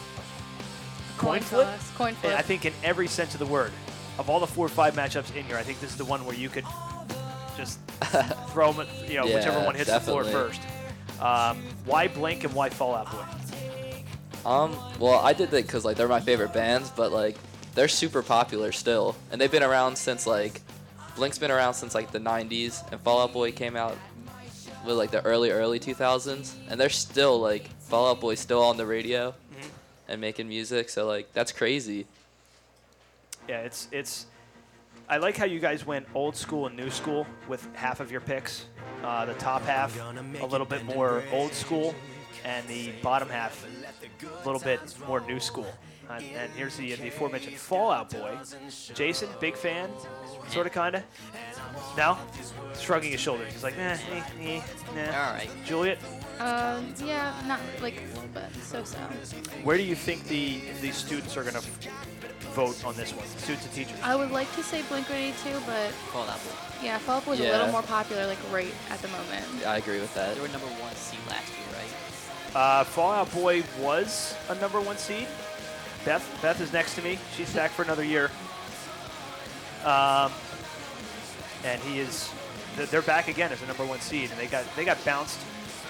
Coin flip? toss, Coin flip. And I think in every sense of the word, of all the four or five matchups in here, I think this is the one where you could just throw them, at, you know, Yeah, whichever one hits definitely. the floor first. Um, why Blink and why Fall Out Boy? Um, well, I did that because like they're my favorite bands, but like they're super popular still, and they've been around since like Blink's been around since like the nineties, and Fall Out Boy came out with like the early early two thousands, and they're still like Fall Out Boy's still on the radio Mhm. and making music, so like that's crazy. Yeah, it's it's. I like how you guys went old school and new school with half of your picks. Uh, the top half a little bit more old school, and the bottom half a little bit more new school. And, and here's the the aforementioned Fall Out Boy. Jason, big fan, sort of, kind of. No, shrugging his shoulders. He's like, nah, eh, eh, nah. All right. Juliet, Um, yeah, not like a little bit, so-so. where do you think the the students are gonna vote on this one? Students and teachers. I would like to say Blink one eighty-two, but Fall Out Boy. yeah, Fall Out Boy's a Yeah. little more popular, like right at the moment. I agree with that. They were number one seed last year, right? Uh, Fall Out Boy was a number one seed. Beth, Beth is next to me. She's back for another year. Um, and he is. th- They're back again as a number one seed, and they got they got bounced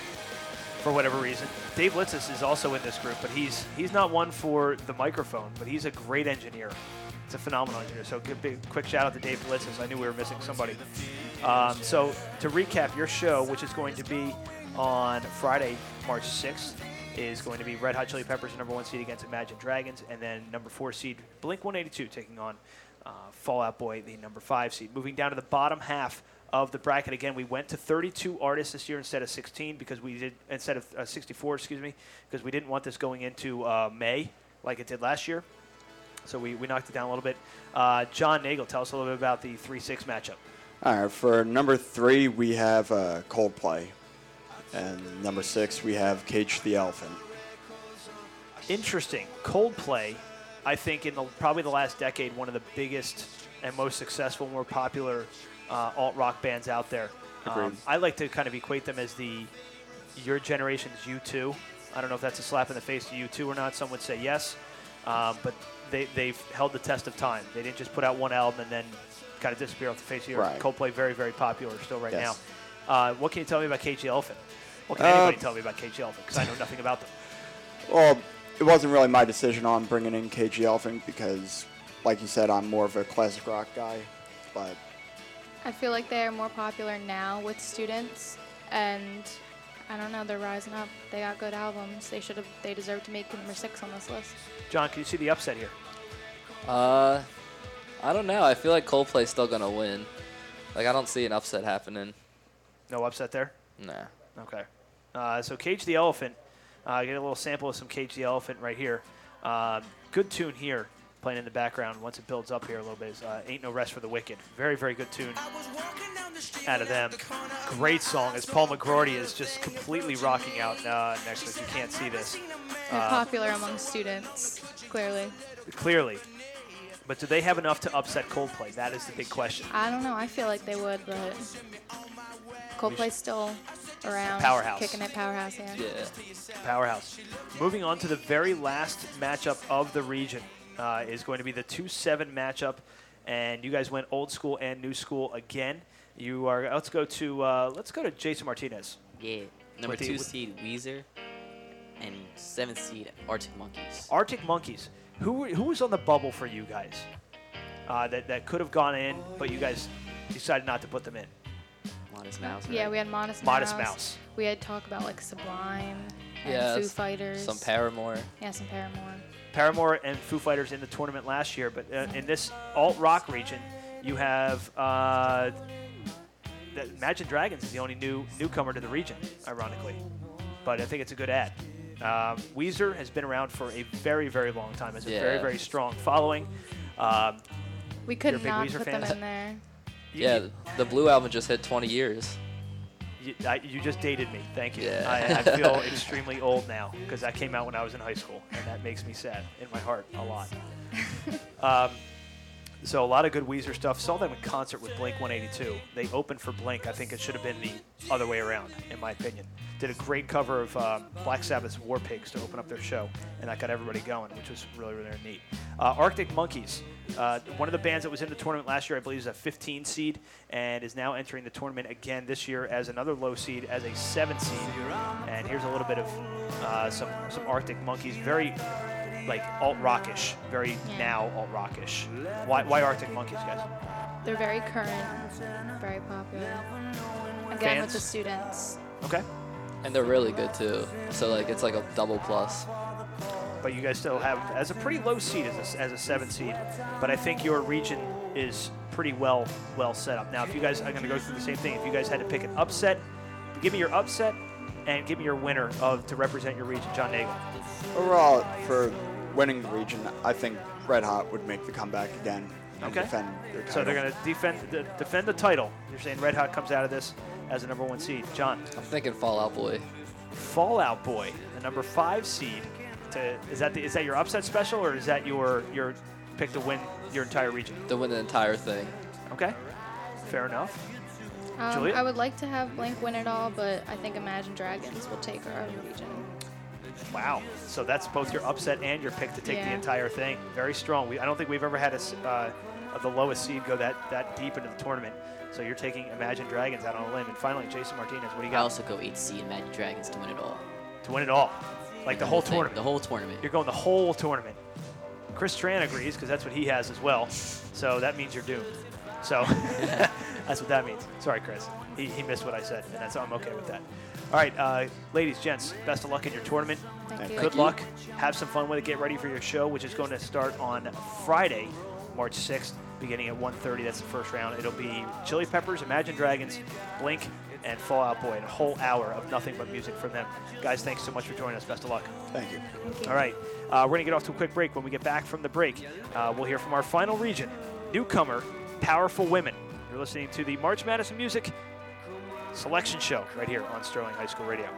for whatever reason. Dave Litzis is also in this group, but he's he's not one for the microphone, but he's a great engineer. It's a phenomenal engineer. So good, big, quick shout out to Dave Litzis. I knew we were missing somebody. Um, so to recap, your show, which is going to be on Friday, March sixth, is going to be Red Hot Chili Peppers, number one seed against Imagine Dragons, and then number four seed Blink one eighty-two taking on uh, Fall Out Boy, the number five seed. Moving down to the bottom half of the bracket again, we went to thirty-two artists this year instead of sixteen because we did instead of uh, sixty-four, excuse me, because we didn't want this going into uh, May like it did last year. So we, we knocked it down a little bit. Uh, John Nagel, tell us a little bit about the three six matchup. All right, for number three, we have uh, Coldplay. And number six, we have Cage the Elephant. Interesting. Coldplay, I think in the, probably the last decade, one of the biggest and most successful, more popular uh, alt-rock bands out there. Agreed. I like to kind of equate them as the your generation's U two. I don't know if that's a slap in the face to U two or not. Some would say yes. Um, but they, they've held the test of time. They didn't just put out one album and then kind of disappear off the face of the earth. Right. Coldplay, very, very popular still right Yes. now. Uh, what can you tell me about Cage the Elephant? What can Uh, anybody tell me about Cage the Elephant? Because I know nothing about them. Well, it wasn't really my decision on bringing in Cage the Elephant because, like you said, I'm more of a classic rock guy. But I feel like they're more popular now with students, and I don't know, they're rising up. They got good albums. They should have. They deserve to make number six on this list. John, can you see the upset here? Uh, I don't know. I feel like Coldplay's still gonna win. Like I don't see an upset happening. No upset there? Nah. Okay. Uh, so Cage the Elephant, uh, get a little sample of some Cage the Elephant right here. Um, good tune here, playing in the background once it builds up here a little bit. Is, uh, Ain't No Rest for the Wicked. Very, very good tune out of them. Great song as Paul McGroarty is just completely rocking out uh, next to us. You can't see this. They're Uh, popular among students, clearly. Clearly. But do they have enough to upset Coldplay? That is the big question. I don't know. I feel like they would, but Coldplay's still around. Powerhouse. Kicking it, powerhouse, yeah. Powerhouse. Moving on to the very last matchup of the region uh, is going to be the two seven matchup, and you guys went old school and new school again. You are. Let's go to. Uh, let's go to Jason Martinez. Yeah, number With the- two with- seed Weezer, and seventh seed Arctic Monkeys. Arctic Monkeys. Who were- who was on the bubble for you guys? Uh, that that could have gone in, but you guys decided not to put them in. Modest Mouse. Yeah, we had Modest, Modest Mouse. We had talk about like Sublime and Yeah, Foo s- Fighters. some Paramore. Yeah, some Paramore. Paramore and Foo Fighters in the tournament last year, but uh, in this alt rock region, you have uh, the Imagine Dragons is the only new newcomer to the region, ironically. But I think it's a good ad. Um, Weezer has been around for a very, very long time. Has a very, Yeah. very strong following. Um, We you're could a big not Weezer put fan? them in there. You- Yeah, you- the Blue album just hit twenty years. You, I, you just dated me. Thank you. Yeah. I, I feel extremely old now because that came out when I was in high school, and that makes me sad in my heart a lot. um, so a lot of good Weezer stuff. Saw them in concert with Blink one eighty-two. They opened for Blink. I think it should have been the other way around, in my opinion. Did a great cover of um, Black Sabbath's War Pigs to open up their show, and that got everybody going, which was really, really neat. Uh, Arctic Monkeys, uh, one of the bands that was in the tournament last year, I believe, is a fifteen seed, and is now entering the tournament again this year as another low seed, as a seven seed. And here's a little bit of uh, some some Arctic Monkeys, very like alt rockish, very Yeah. now alt rockish. Why, why Arctic Monkeys, guys? They're very current, very popular. Again, Fans? with the students. Okay. And they're really good too. So like it's like a double plus. But you guys still have as a pretty low seed as a, as a seven seed. But I think your region is pretty well well set up. Now, if you guys are going to go through the same thing, if you guys had to pick an upset, give me your upset and give me your winner of to represent your region, John Nagel. Overall, for winning the region, I think Red Hot would make the comeback again and Okay. defend their title. So they're going to defend the, defend the title. You're saying Red Hot comes out of this as a number one seed. John. I'm thinking Fallout Boy. Fallout Boy, the number five seed. To, is that the, is that your upset special, or is that your your pick to win your entire region? To win the entire thing. Okay, fair enough. Um, Julia? I would like to have Blink win it all, but I think Imagine Dragons will take our region. Wow. So that's both your upset and your pick to take the Yeah. entire thing. Very strong. We, I don't think we've ever had a, s- uh, of the lowest seed go that, that deep into the tournament. So you're taking Imagine Dragons out on a limb. And finally, Jason Martinez, what do you I got? also go eighth seed Imagine Dragons to win it all. To win it all. Like the, whole thing, tournament. The whole tournament. You're going the whole tournament. Chris Tran agrees because that's what he has as well. So that means you're doomed. So that's what that means. Sorry, Chris. He, he missed what I said, and that's I'm okay with that. All right, uh, ladies, gents, best of luck in your tournament. Thank you. Good Thank you. luck. Have some fun with it. Get ready for your show, which is going to start on Friday, March sixth, beginning at one thirty. That's the first round. It'll be Chili Peppers, Imagine Dragons, Blink, and Fall Out Boy. And a whole hour of nothing but music from them. Guys, thanks so much for joining us. Best of luck. Thank you. All right, uh, we're going to get off to a quick break. When we get back from the break, uh, we'll hear from our final region, newcomer, Powerful Women. You're listening to the March Madness Music Selection Show right here on Sterling High School Radio.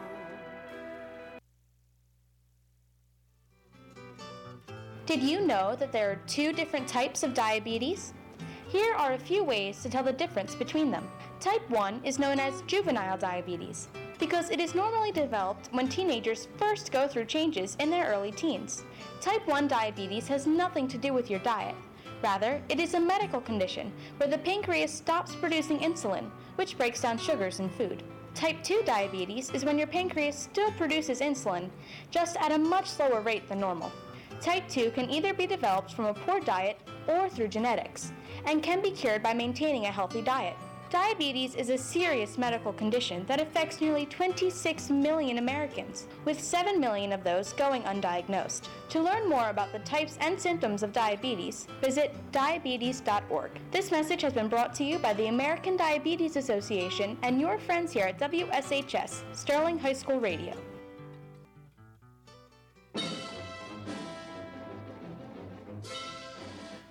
Did you know that there are two different types of diabetes? Here are a few ways to tell the difference between them. Type one is known as juvenile diabetes because it is normally developed when teenagers first go through changes in their early teens. Type one diabetes has nothing to do with your diet. Rather, it is a medical condition where the pancreas stops producing insulin, which breaks down sugars in food. Type two diabetes is when your pancreas still produces insulin, just at a much slower rate than normal. Type two can either be developed from a poor diet or through genetics, and can be cured by maintaining a healthy diet. Diabetes is a serious medical condition that affects nearly twenty-six million Americans, with seven million of those going undiagnosed. To learn more about the types and symptoms of diabetes, visit diabetes dot org. This message has been brought to you by the American Diabetes Association and your friends here at W S H S, Sterling High School Radio.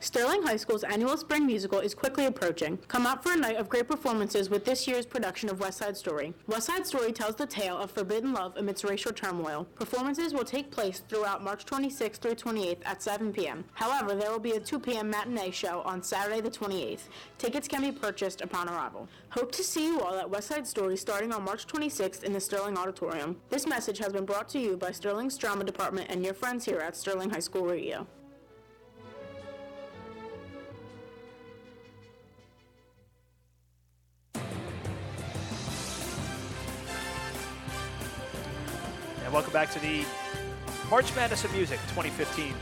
Sterling High School's annual spring musical is quickly approaching. Come out for a night of great performances with this year's production of West Side Story. West Side Story tells the tale of forbidden love amidst racial turmoil. Performances will take place throughout March twenty-sixth through twenty-eighth at seven p.m. However, there will be a two p.m. matinee show on Saturday the twenty-eighth. Tickets can be purchased upon arrival. Hope to see you all at West Side Story starting on March twenty-sixth in the Sterling Auditorium. This message has been brought to you by Sterling's Drama Department and your friends here at Sterling High School Radio. And welcome back to the March Madness of Music twenty fifteen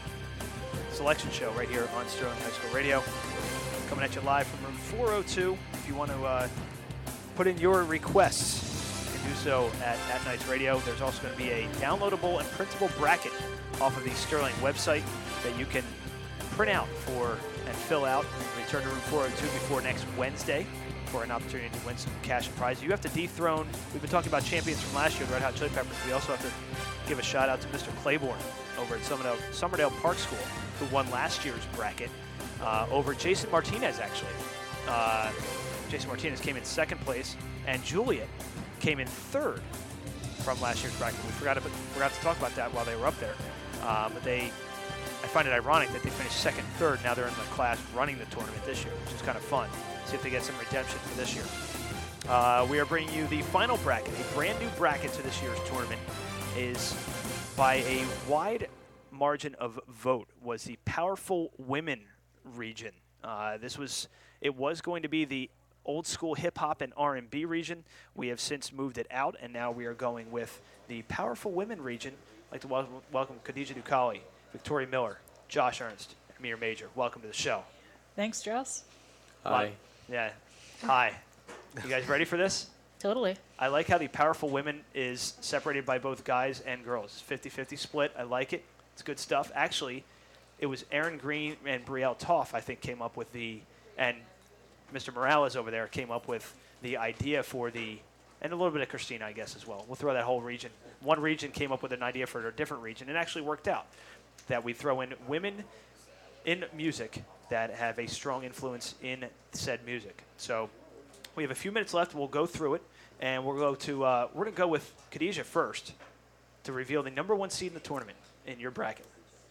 selection show right here on Sterling High School Radio. Coming at you live from room four oh two. If you want to uh, put in your requests, you can do so at At Nights Radio. There's also going to be a downloadable and printable bracket off of the Sterling website that you can print out for and fill out and return to room four oh two before next Wednesday for an opportunity to win some cash and prizes. You have to dethrone, we've been talking about champions from last year, the Red Hot Chili Peppers. We also have to give a shout out to Mister Claiborne over at Summerdale, Summerdale Park School, who won last year's bracket uh, over Jason Martinez, actually. Uh, Jason Martinez came in second place, and Juliet came in third from last year's bracket. We forgot, about, forgot to talk about that while they were up there. Uh, but they, I find it ironic that they finished second and third. Now they're in the class running the tournament this year, which is kind of fun. See if they get some redemption for this year. Uh, we are bringing you the final bracket. A brand new bracket to this year's tournament is, by a wide margin of vote, was the Powerful Women region. Uh, this was, it was going to be the old school hip hop and R and B region. We have since moved it out, and now we are going with the Powerful Women region. I'd like to welcome, welcome Khadija Ducali, Victoria Miller, Josh Ernst, and Amir Major. Welcome to the show. Thanks, Strauss. Hi. Yeah. Hi. You guys ready for this? Totally. I like how the Powerful Women is separated by both guys and girls. It's fifty fifty split. I like it. It's good stuff. Actually, it was Aaron Green and Brielle Toff, I think, came up with the, and Mister Morales over there came up with the idea for the, and a little bit of Christina, I guess, as well. We'll throw that whole region. One region came up with an idea for a different region, and it actually worked out, that we throw in women in music that have a strong influence in said music. So we have a few minutes left. We'll go through it, and we'll go to, uh, we're going to go with Khadija first to reveal the number one seed in the tournament in your bracket.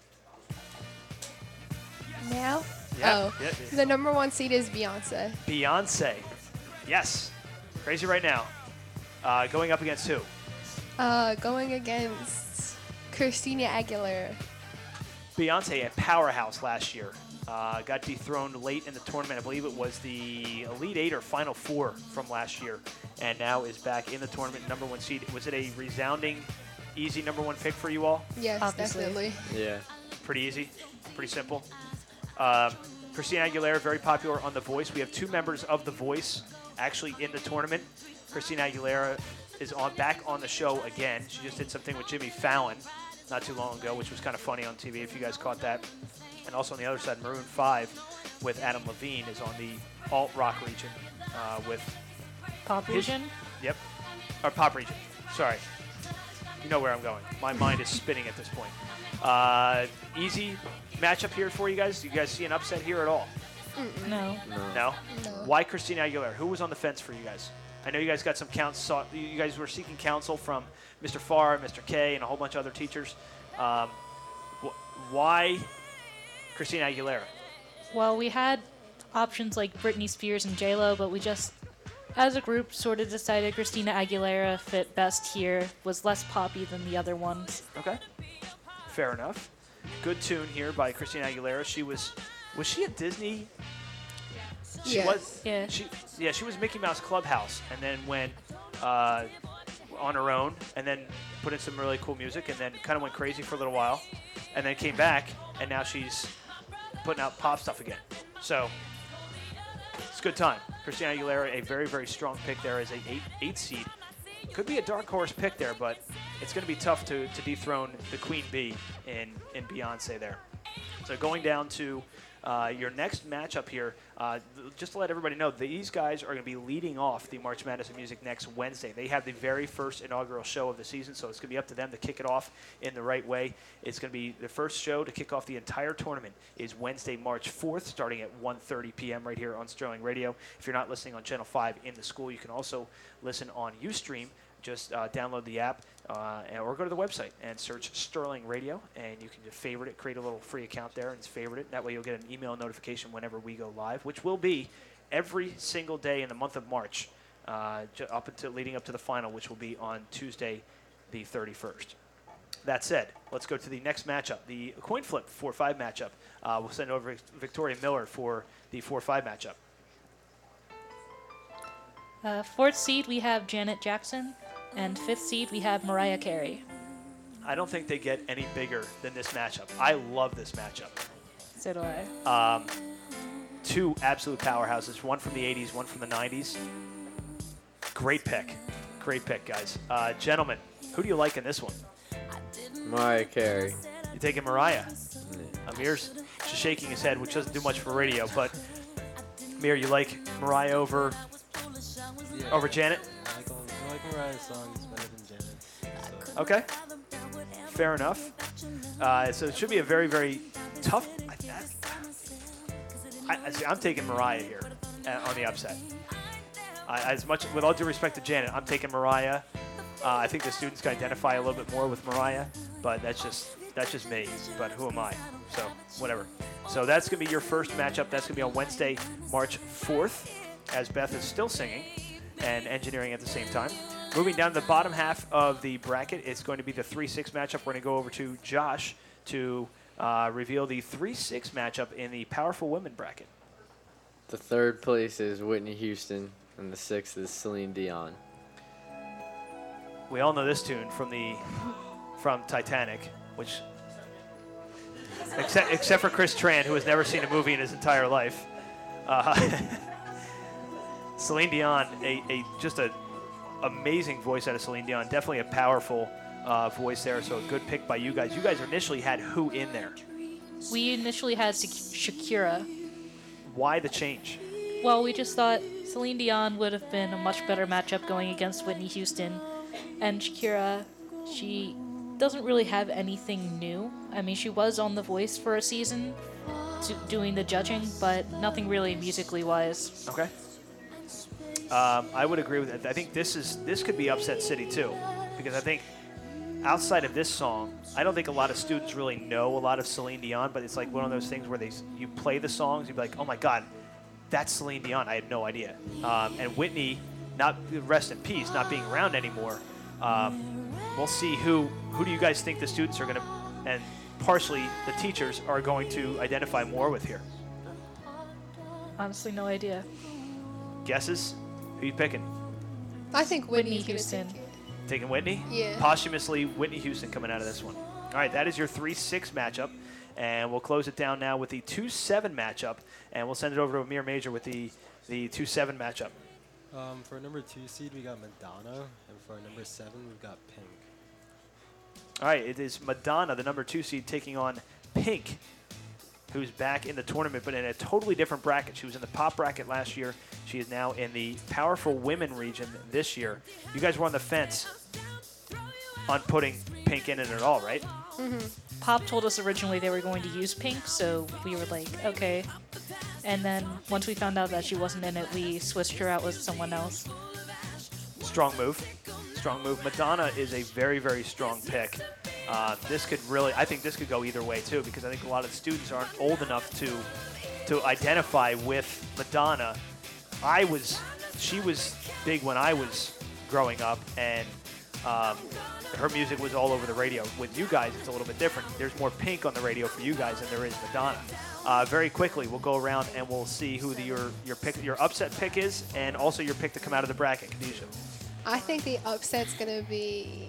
Now? Yeah. Oh, Yeah. the number one seed is Beyonce. Beyonce. Yes. Crazy right now. Uh, going up against who? Uh, going against Christina Aguilera. Beyonce, a powerhouse last year. Uh, got dethroned late in the tournament. I believe it was the Elite Eight or Final Four from last year, and now is back in the tournament, number one seed. Was it a resounding, easy number one pick for you all? Yes, Obviously. definitely. Yeah. Pretty easy, pretty simple. Um, Christina Aguilera, very popular on The Voice. We have two members of The Voice actually in the tournament. Christina Aguilera is on back on the show again. She just did something with Jimmy Fallon not too long ago, which was kind of funny on T V if you guys caught that. And also on the other side, Maroon five with Adam Levine is on the alt-rock region uh, with... Pop his- region? Yep. Or pop region. Sorry. You know where I'm going. My mind is spinning at this point. Uh, easy matchup here for you guys. Do you guys see an upset here at all? Mm-mm. No. No? No. Why Christina Aguilera? Who was on the fence for you guys? I know you guys got some counsel. You guys were seeking counsel from Mister Farr, Mister K, and a whole bunch of other teachers. Um, wh- why Christina Aguilera? Well, we had options like Britney Spears and J-Lo, but we just, as a group, sort of decided Christina Aguilera fit best here, was less poppy than the other ones. Okay. Fair enough. Good tune here by Christina Aguilera. She was, was she at Disney? She Yes. was. Yeah. She, yeah, she was Mickey Mouse Clubhouse, and then went uh, on her own, and then put in some really cool music, and then kind of went crazy for a little while, and then came back, and now she's putting out pop stuff again. So it's a good time. Christina Aguilera, a very, very strong pick there as a eight, eight seed. Could be a dark horse pick there, but it's going to be tough to, to dethrone the Queen Bee in, in Beyonce there. So going down to Uh, your next matchup here, uh, th- just to let everybody know, these guys are going to be leading off the March Madness of Music next Wednesday. They have the very first inaugural show of the season, so it's going to be up to them to kick it off in the right way. It's going to be the first show to kick off the entire tournament is Wednesday, March fourth, starting at one thirty p.m. right here on Sterling Radio. If you're not listening on Channel five in the school, you can also listen on Ustream. Just uh, download the app uh, or go to the website and search Sterling Radio, and you can just favorite it, create a little free account there and favorite it. That way you'll get an email notification whenever we go live, which will be every single day in the month of March, uh, ju- up until leading up to the final, which will be on Tuesday, the thirty-first. That said, let's go to the next matchup, the coin flip four five matchup. Uh, we'll send over Victoria Miller for the four five matchup. Uh, fourth seed, we have Janet Jackson. And fifth seed, we have Mariah Carey. I don't think they get any bigger than this matchup. I love this matchup. So do I. Um, two absolute powerhouses, one from the eighties, one from the nineties. Great pick. Great pick, guys. Uh, gentlemen, who do you like in this one? Mariah Carey. You taking Mariah? Amir's just shaking his head, which doesn't do much for radio, but Amir, you like Mariah over, Yeah. over Janet? I like, I like Mariah's songs better than Janet's. So. Okay. Fair enough. Uh, so it should be a very, very tough. I, I, see, I'm taking Mariah here uh, on the upset. Uh, as much, with all due respect to Janet, I'm taking Mariah. Uh, I think the students can identify a little bit more with Mariah, but that's just that's just me. But who am I? So whatever. So that's gonna be your first matchup. That's gonna be on Wednesday, March fourth, as Beth is still singing and engineering at the same time. Moving down to the bottom half of the bracket, it's going to be the three six matchup. We're going to go over to Josh to uh, reveal the three six matchup in the powerful women bracket. The third place is Whitney Houston, and the sixth is Celine Dion. We all know this tune from the from Titanic, which except except for Chris Tran, who has never seen a movie in his entire life. Uh, Celine Dion, a, a just a amazing voice out of Celine Dion. Definitely a powerful uh, voice there. So a good pick by you guys. You guys initially had who in there? We initially had Sha- Shakira. Why the change? Well, we just thought Celine Dion would have been a much better matchup going against Whitney Houston. And Shakira, she doesn't really have anything new. I mean, she was on The Voice for a season to, doing the judging, but nothing really musically wise. Okay. Um, I would agree with that. I think this is this could be upset city too, because I think outside of this song, I don't think a lot of students really know a lot of Celine Dion. But it's like one of those things where they you play the songs, you'd be like, oh my God, that's Celine Dion. I had no idea. Um, and Whitney, not rest in peace, not being around anymore. Um, we'll see who who do you guys think the students are going to, and partially the teachers are going to identify more with here. Honestly, no idea. Guesses? Who you picking? I think Whitney Whitney's gonna Houston. take it. Taking Whitney? Yeah. Posthumously, Whitney Houston coming out of this one. All right, that is your three six matchup. And we'll close it down now with the two seven matchup. And we'll send it over to Amir Major with the, the two seven matchup. Um, for number two seed, we got Madonna, and for number seven, we've got Pink. All right, it is Madonna, the number two seed, taking on Pink, who's back in the tournament, but in a totally different bracket. She was in the pop bracket last year. She is now in the powerful women region this year. You guys were on the fence on putting Pink in it at all, right? Mm-hmm. Pop told us originally they were going to use Pink, so we were like, okay. And then once we found out that she wasn't in it, we switched her out with someone else. Strong move. Strong move. Madonna is a very, very strong pick. Uh, this could really, I think this could go either way too, because I think a lot of the students aren't old enough to to identify with Madonna. I was, she was big when I was growing up, and um, her music was all over the radio. With you guys, it's a little bit different. There's more Pink on the radio for you guys than there is Madonna. Uh, very quickly, we'll go around and we'll see who the, your your pick, your upset pick is, and also your pick to come out of the bracket, Khadijah. I think the upset's gonna be.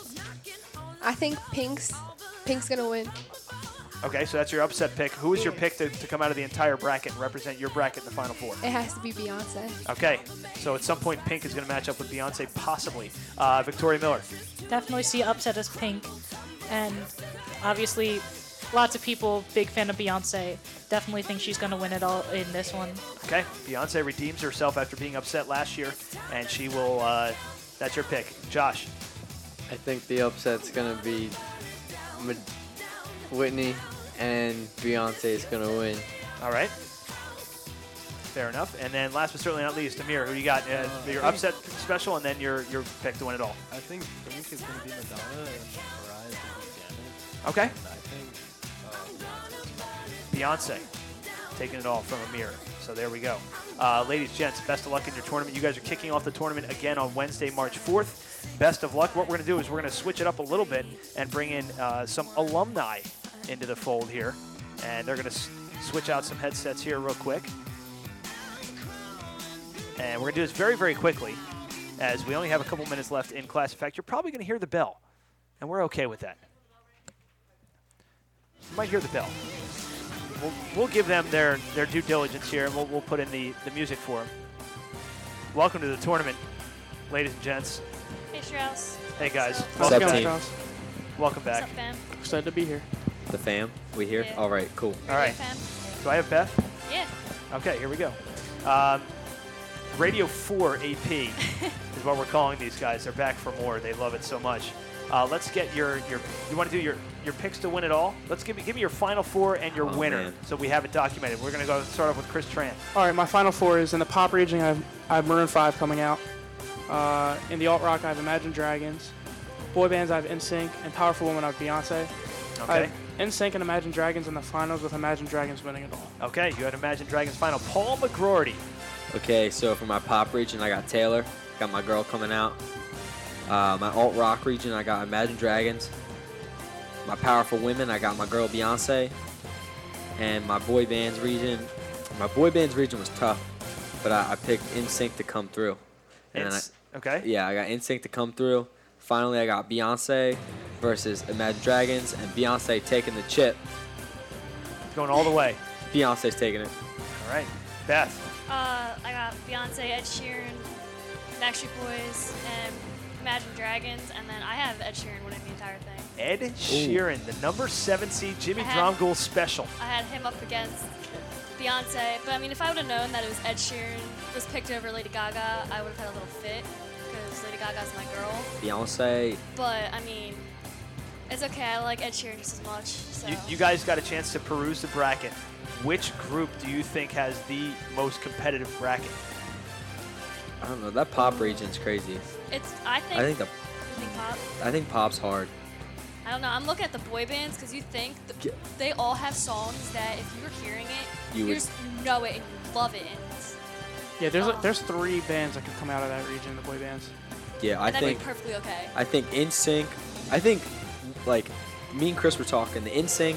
I think Pink's Pink's gonna win. Okay, so that's your upset pick. Who is your pick to, to come out of the entire bracket and represent your bracket in the Final Four? It has to be Beyonce. Okay, so at some point Pink is going to match up with Beyonce, possibly. Uh, Victoria Miller. Definitely see upset as Pink. And obviously, lots of people, big fan of Beyonce, definitely think she's going to win it all in this one. Okay, Beyonce redeems herself after being upset last year, and she will, uh, that's your pick. Josh? I think the upset's going to be Mad- Whitney, and Beyonce is going to win. All right. Fair enough. And then last but certainly not least, Amir, who do you got? Uh, your upset special, and then your your pick to win it all. I think Pink is going to be Madonna, and Mariah is going to be Janet. Okay. And I think uh, Beyonce. Beyonce taking it all from Amir. So there we go. Uh, ladies, gents, best of luck in your tournament. You guys are kicking off the tournament again on Wednesday, March fourth. Best of luck. What we're going to do is we're going to switch it up a little bit and bring in uh, some alumni into the fold here. And they're going to s- switch out some headsets here real quick. And we're going to do this very, very quickly, as we only have a couple minutes left in class. In fact, you're probably going to hear the bell, and we're okay with that. You might hear the bell. We'll, we'll give them their, their due diligence here, and we'll, we'll put in the, the music for them. Welcome to the tournament, ladies and gents. Hey, Strauss. Hey, guys. What's Welcome, up, team. Strauss? Welcome back. What's up, fam? Excited to be here. The fam, we here? Yeah. All right, cool. All right. fam. Do I have Beth? Yeah. Okay, here we go. Um, Radio four A P is what we're calling these guys. They're back for more. They love it so much. Uh, let's get your your. You want to do your your picks to win it all? Let's give me give me your final four and your Oh, winner, man. so we have it documented. We're gonna go start off with Chris Tran. All right, my final four is in the pop region. I have, I have Maroon five coming out. Uh, in the alt rock, I have Imagine Dragons. Boy bands, I have N Sync, and Powerful Woman, I have Beyonce. I Okay. have N Sync and Imagine Dragons in the finals, with Imagine Dragons winning it all. Okay, you had Imagine Dragons final. Paul McGroarty. Okay, so for my pop region, I got Taylor. Got my girl coming out. Uh, my alt rock region, I got Imagine Dragons. My powerful women, I got my girl Beyonce. And my boy bands region, my boy bands region was tough, but I, I picked N Sync to come through. And then Ins- okay. Yeah, I got N Sync to come through. Finally, I got Beyonce versus Imagine Dragons, and Beyonce taking the chip. Going all the way. Beyonce's taking it. All right, Beth. Uh, I got Beyonce, Ed Sheeran, Backstreet Boys, and Imagine Dragons, and then I have Ed Sheeran winning the entire thing. Ed Sheeran, the number seven seed Jimmy I had- Dromgoole special. I had him up against Beyonce, but I mean, if I would have known that it was Ed Sheeran was picked over Lady Gaga, I would have had a little fit because Lady Gaga's my girl. Beyonce. But I mean, it's okay. I like Ed Sheeran just as much. So. You, you guys got a chance to peruse the bracket. Which group do you think has the most competitive bracket? I don't know. That pop region's crazy. It's. I think. I think the You think pop? I think pop's hard. I don't know. I'm looking at the boy bands because you think the, Yeah. they all have songs that if you were hearing it, You you, would- just know it and you love it. And it's, Yeah, there's Oh. a, there's three bands that could come out of that region, the boy bands. Yeah, I and that'd think. be perfectly okay. I think N Sync. I think, like, me and Chris were talking. The N Sync,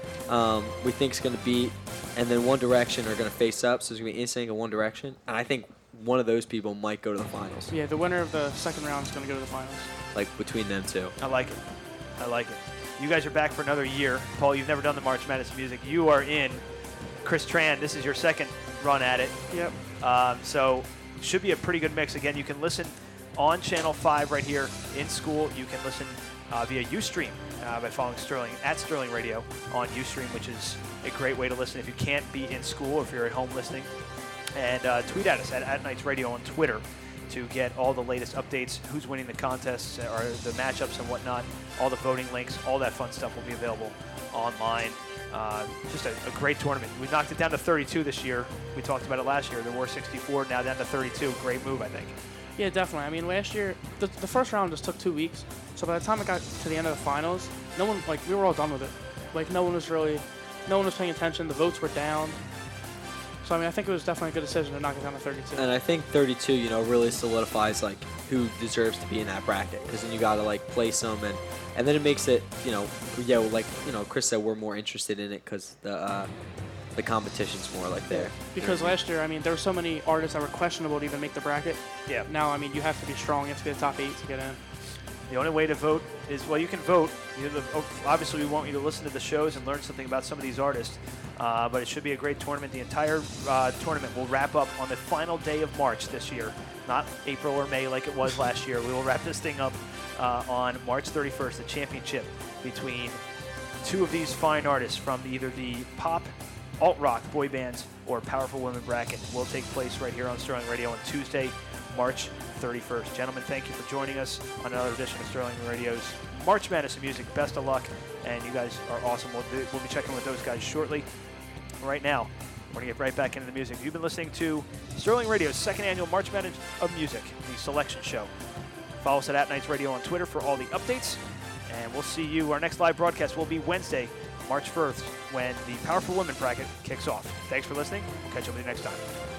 um, we think is gonna beat, and then One Direction are gonna face up. So it's gonna be N Sync and One Direction, and I think one of those people might go to the finals. Yeah, the winner of the second round is going to go to the finals. Like between them two. I like it. I like it. You guys are back for another year. Paul, you've never done the March Madness music. You are in. Chris Tran, this is your second run at it. Yep. Um, so should be a pretty good mix. Again, you can listen on Channel five right here in school. You can listen uh, via Ustream uh, by following Sterling at Sterling Radio on Ustream, which is a great way to listen if you can't be in school or if you're at home listening. And uh, tweet at us at, at Nights Radio on Twitter to get all the latest updates, who's winning the contests or the matchups and whatnot. All the voting links, all that fun stuff will be available online. Uh, just a, a great tournament. We knocked it down to thirty-two this year. We talked about it last year. There were sixty-four, now down to thirty-two. Great move, I think. Yeah, definitely. I mean, last year, the, the first round just took two weeks. So by the time it got to the end of the finals, no one, like, we were all done with it. Like, no one was really, no one was paying attention. The votes were down. So, I mean, I think it was definitely a good decision to knock it down to thirty-two. And I think thirty-two, you know, really solidifies like who deserves to be in that bracket, because then you got to like place them, and and then it makes it, you know, yeah, like you know, Chris said we're more interested in it because the uh, the competition's more like there. Because last year, I mean, there were so many artists that were questionable to even make the bracket. Yeah. Now, I mean, you have to be strong. You have to be the top eight to get in. The only way to vote is, well, you can vote. You the, obviously, we want you to listen to the shows and learn something about some of these artists. Uh, but it should be a great tournament. The entire uh, tournament will wrap up on the final day of March this year, not April or May like it was last year. We will wrap this thing up uh, on March thirty-first, the championship between two of these fine artists from either the pop, alt-rock, boy bands, or powerful women bracket will take place right here on Sterling Radio on Tuesday, March thirty-first. Gentlemen, thank you for joining us on another edition of Sterling Radio's March Madness of Music. Best of luck, and you guys are awesome. We'll, do, we'll be checking with those guys shortly. Right now, we're going to get right back into the music. You've been listening to Sterling Radio's second annual March Madness of Music, the selection show. Follow us at At Nights Radio on Twitter for all the updates, and we'll see you. Our next live broadcast will be Wednesday, March first, when the Powerful Women bracket kicks off. Thanks for listening. We'll catch up with you next time.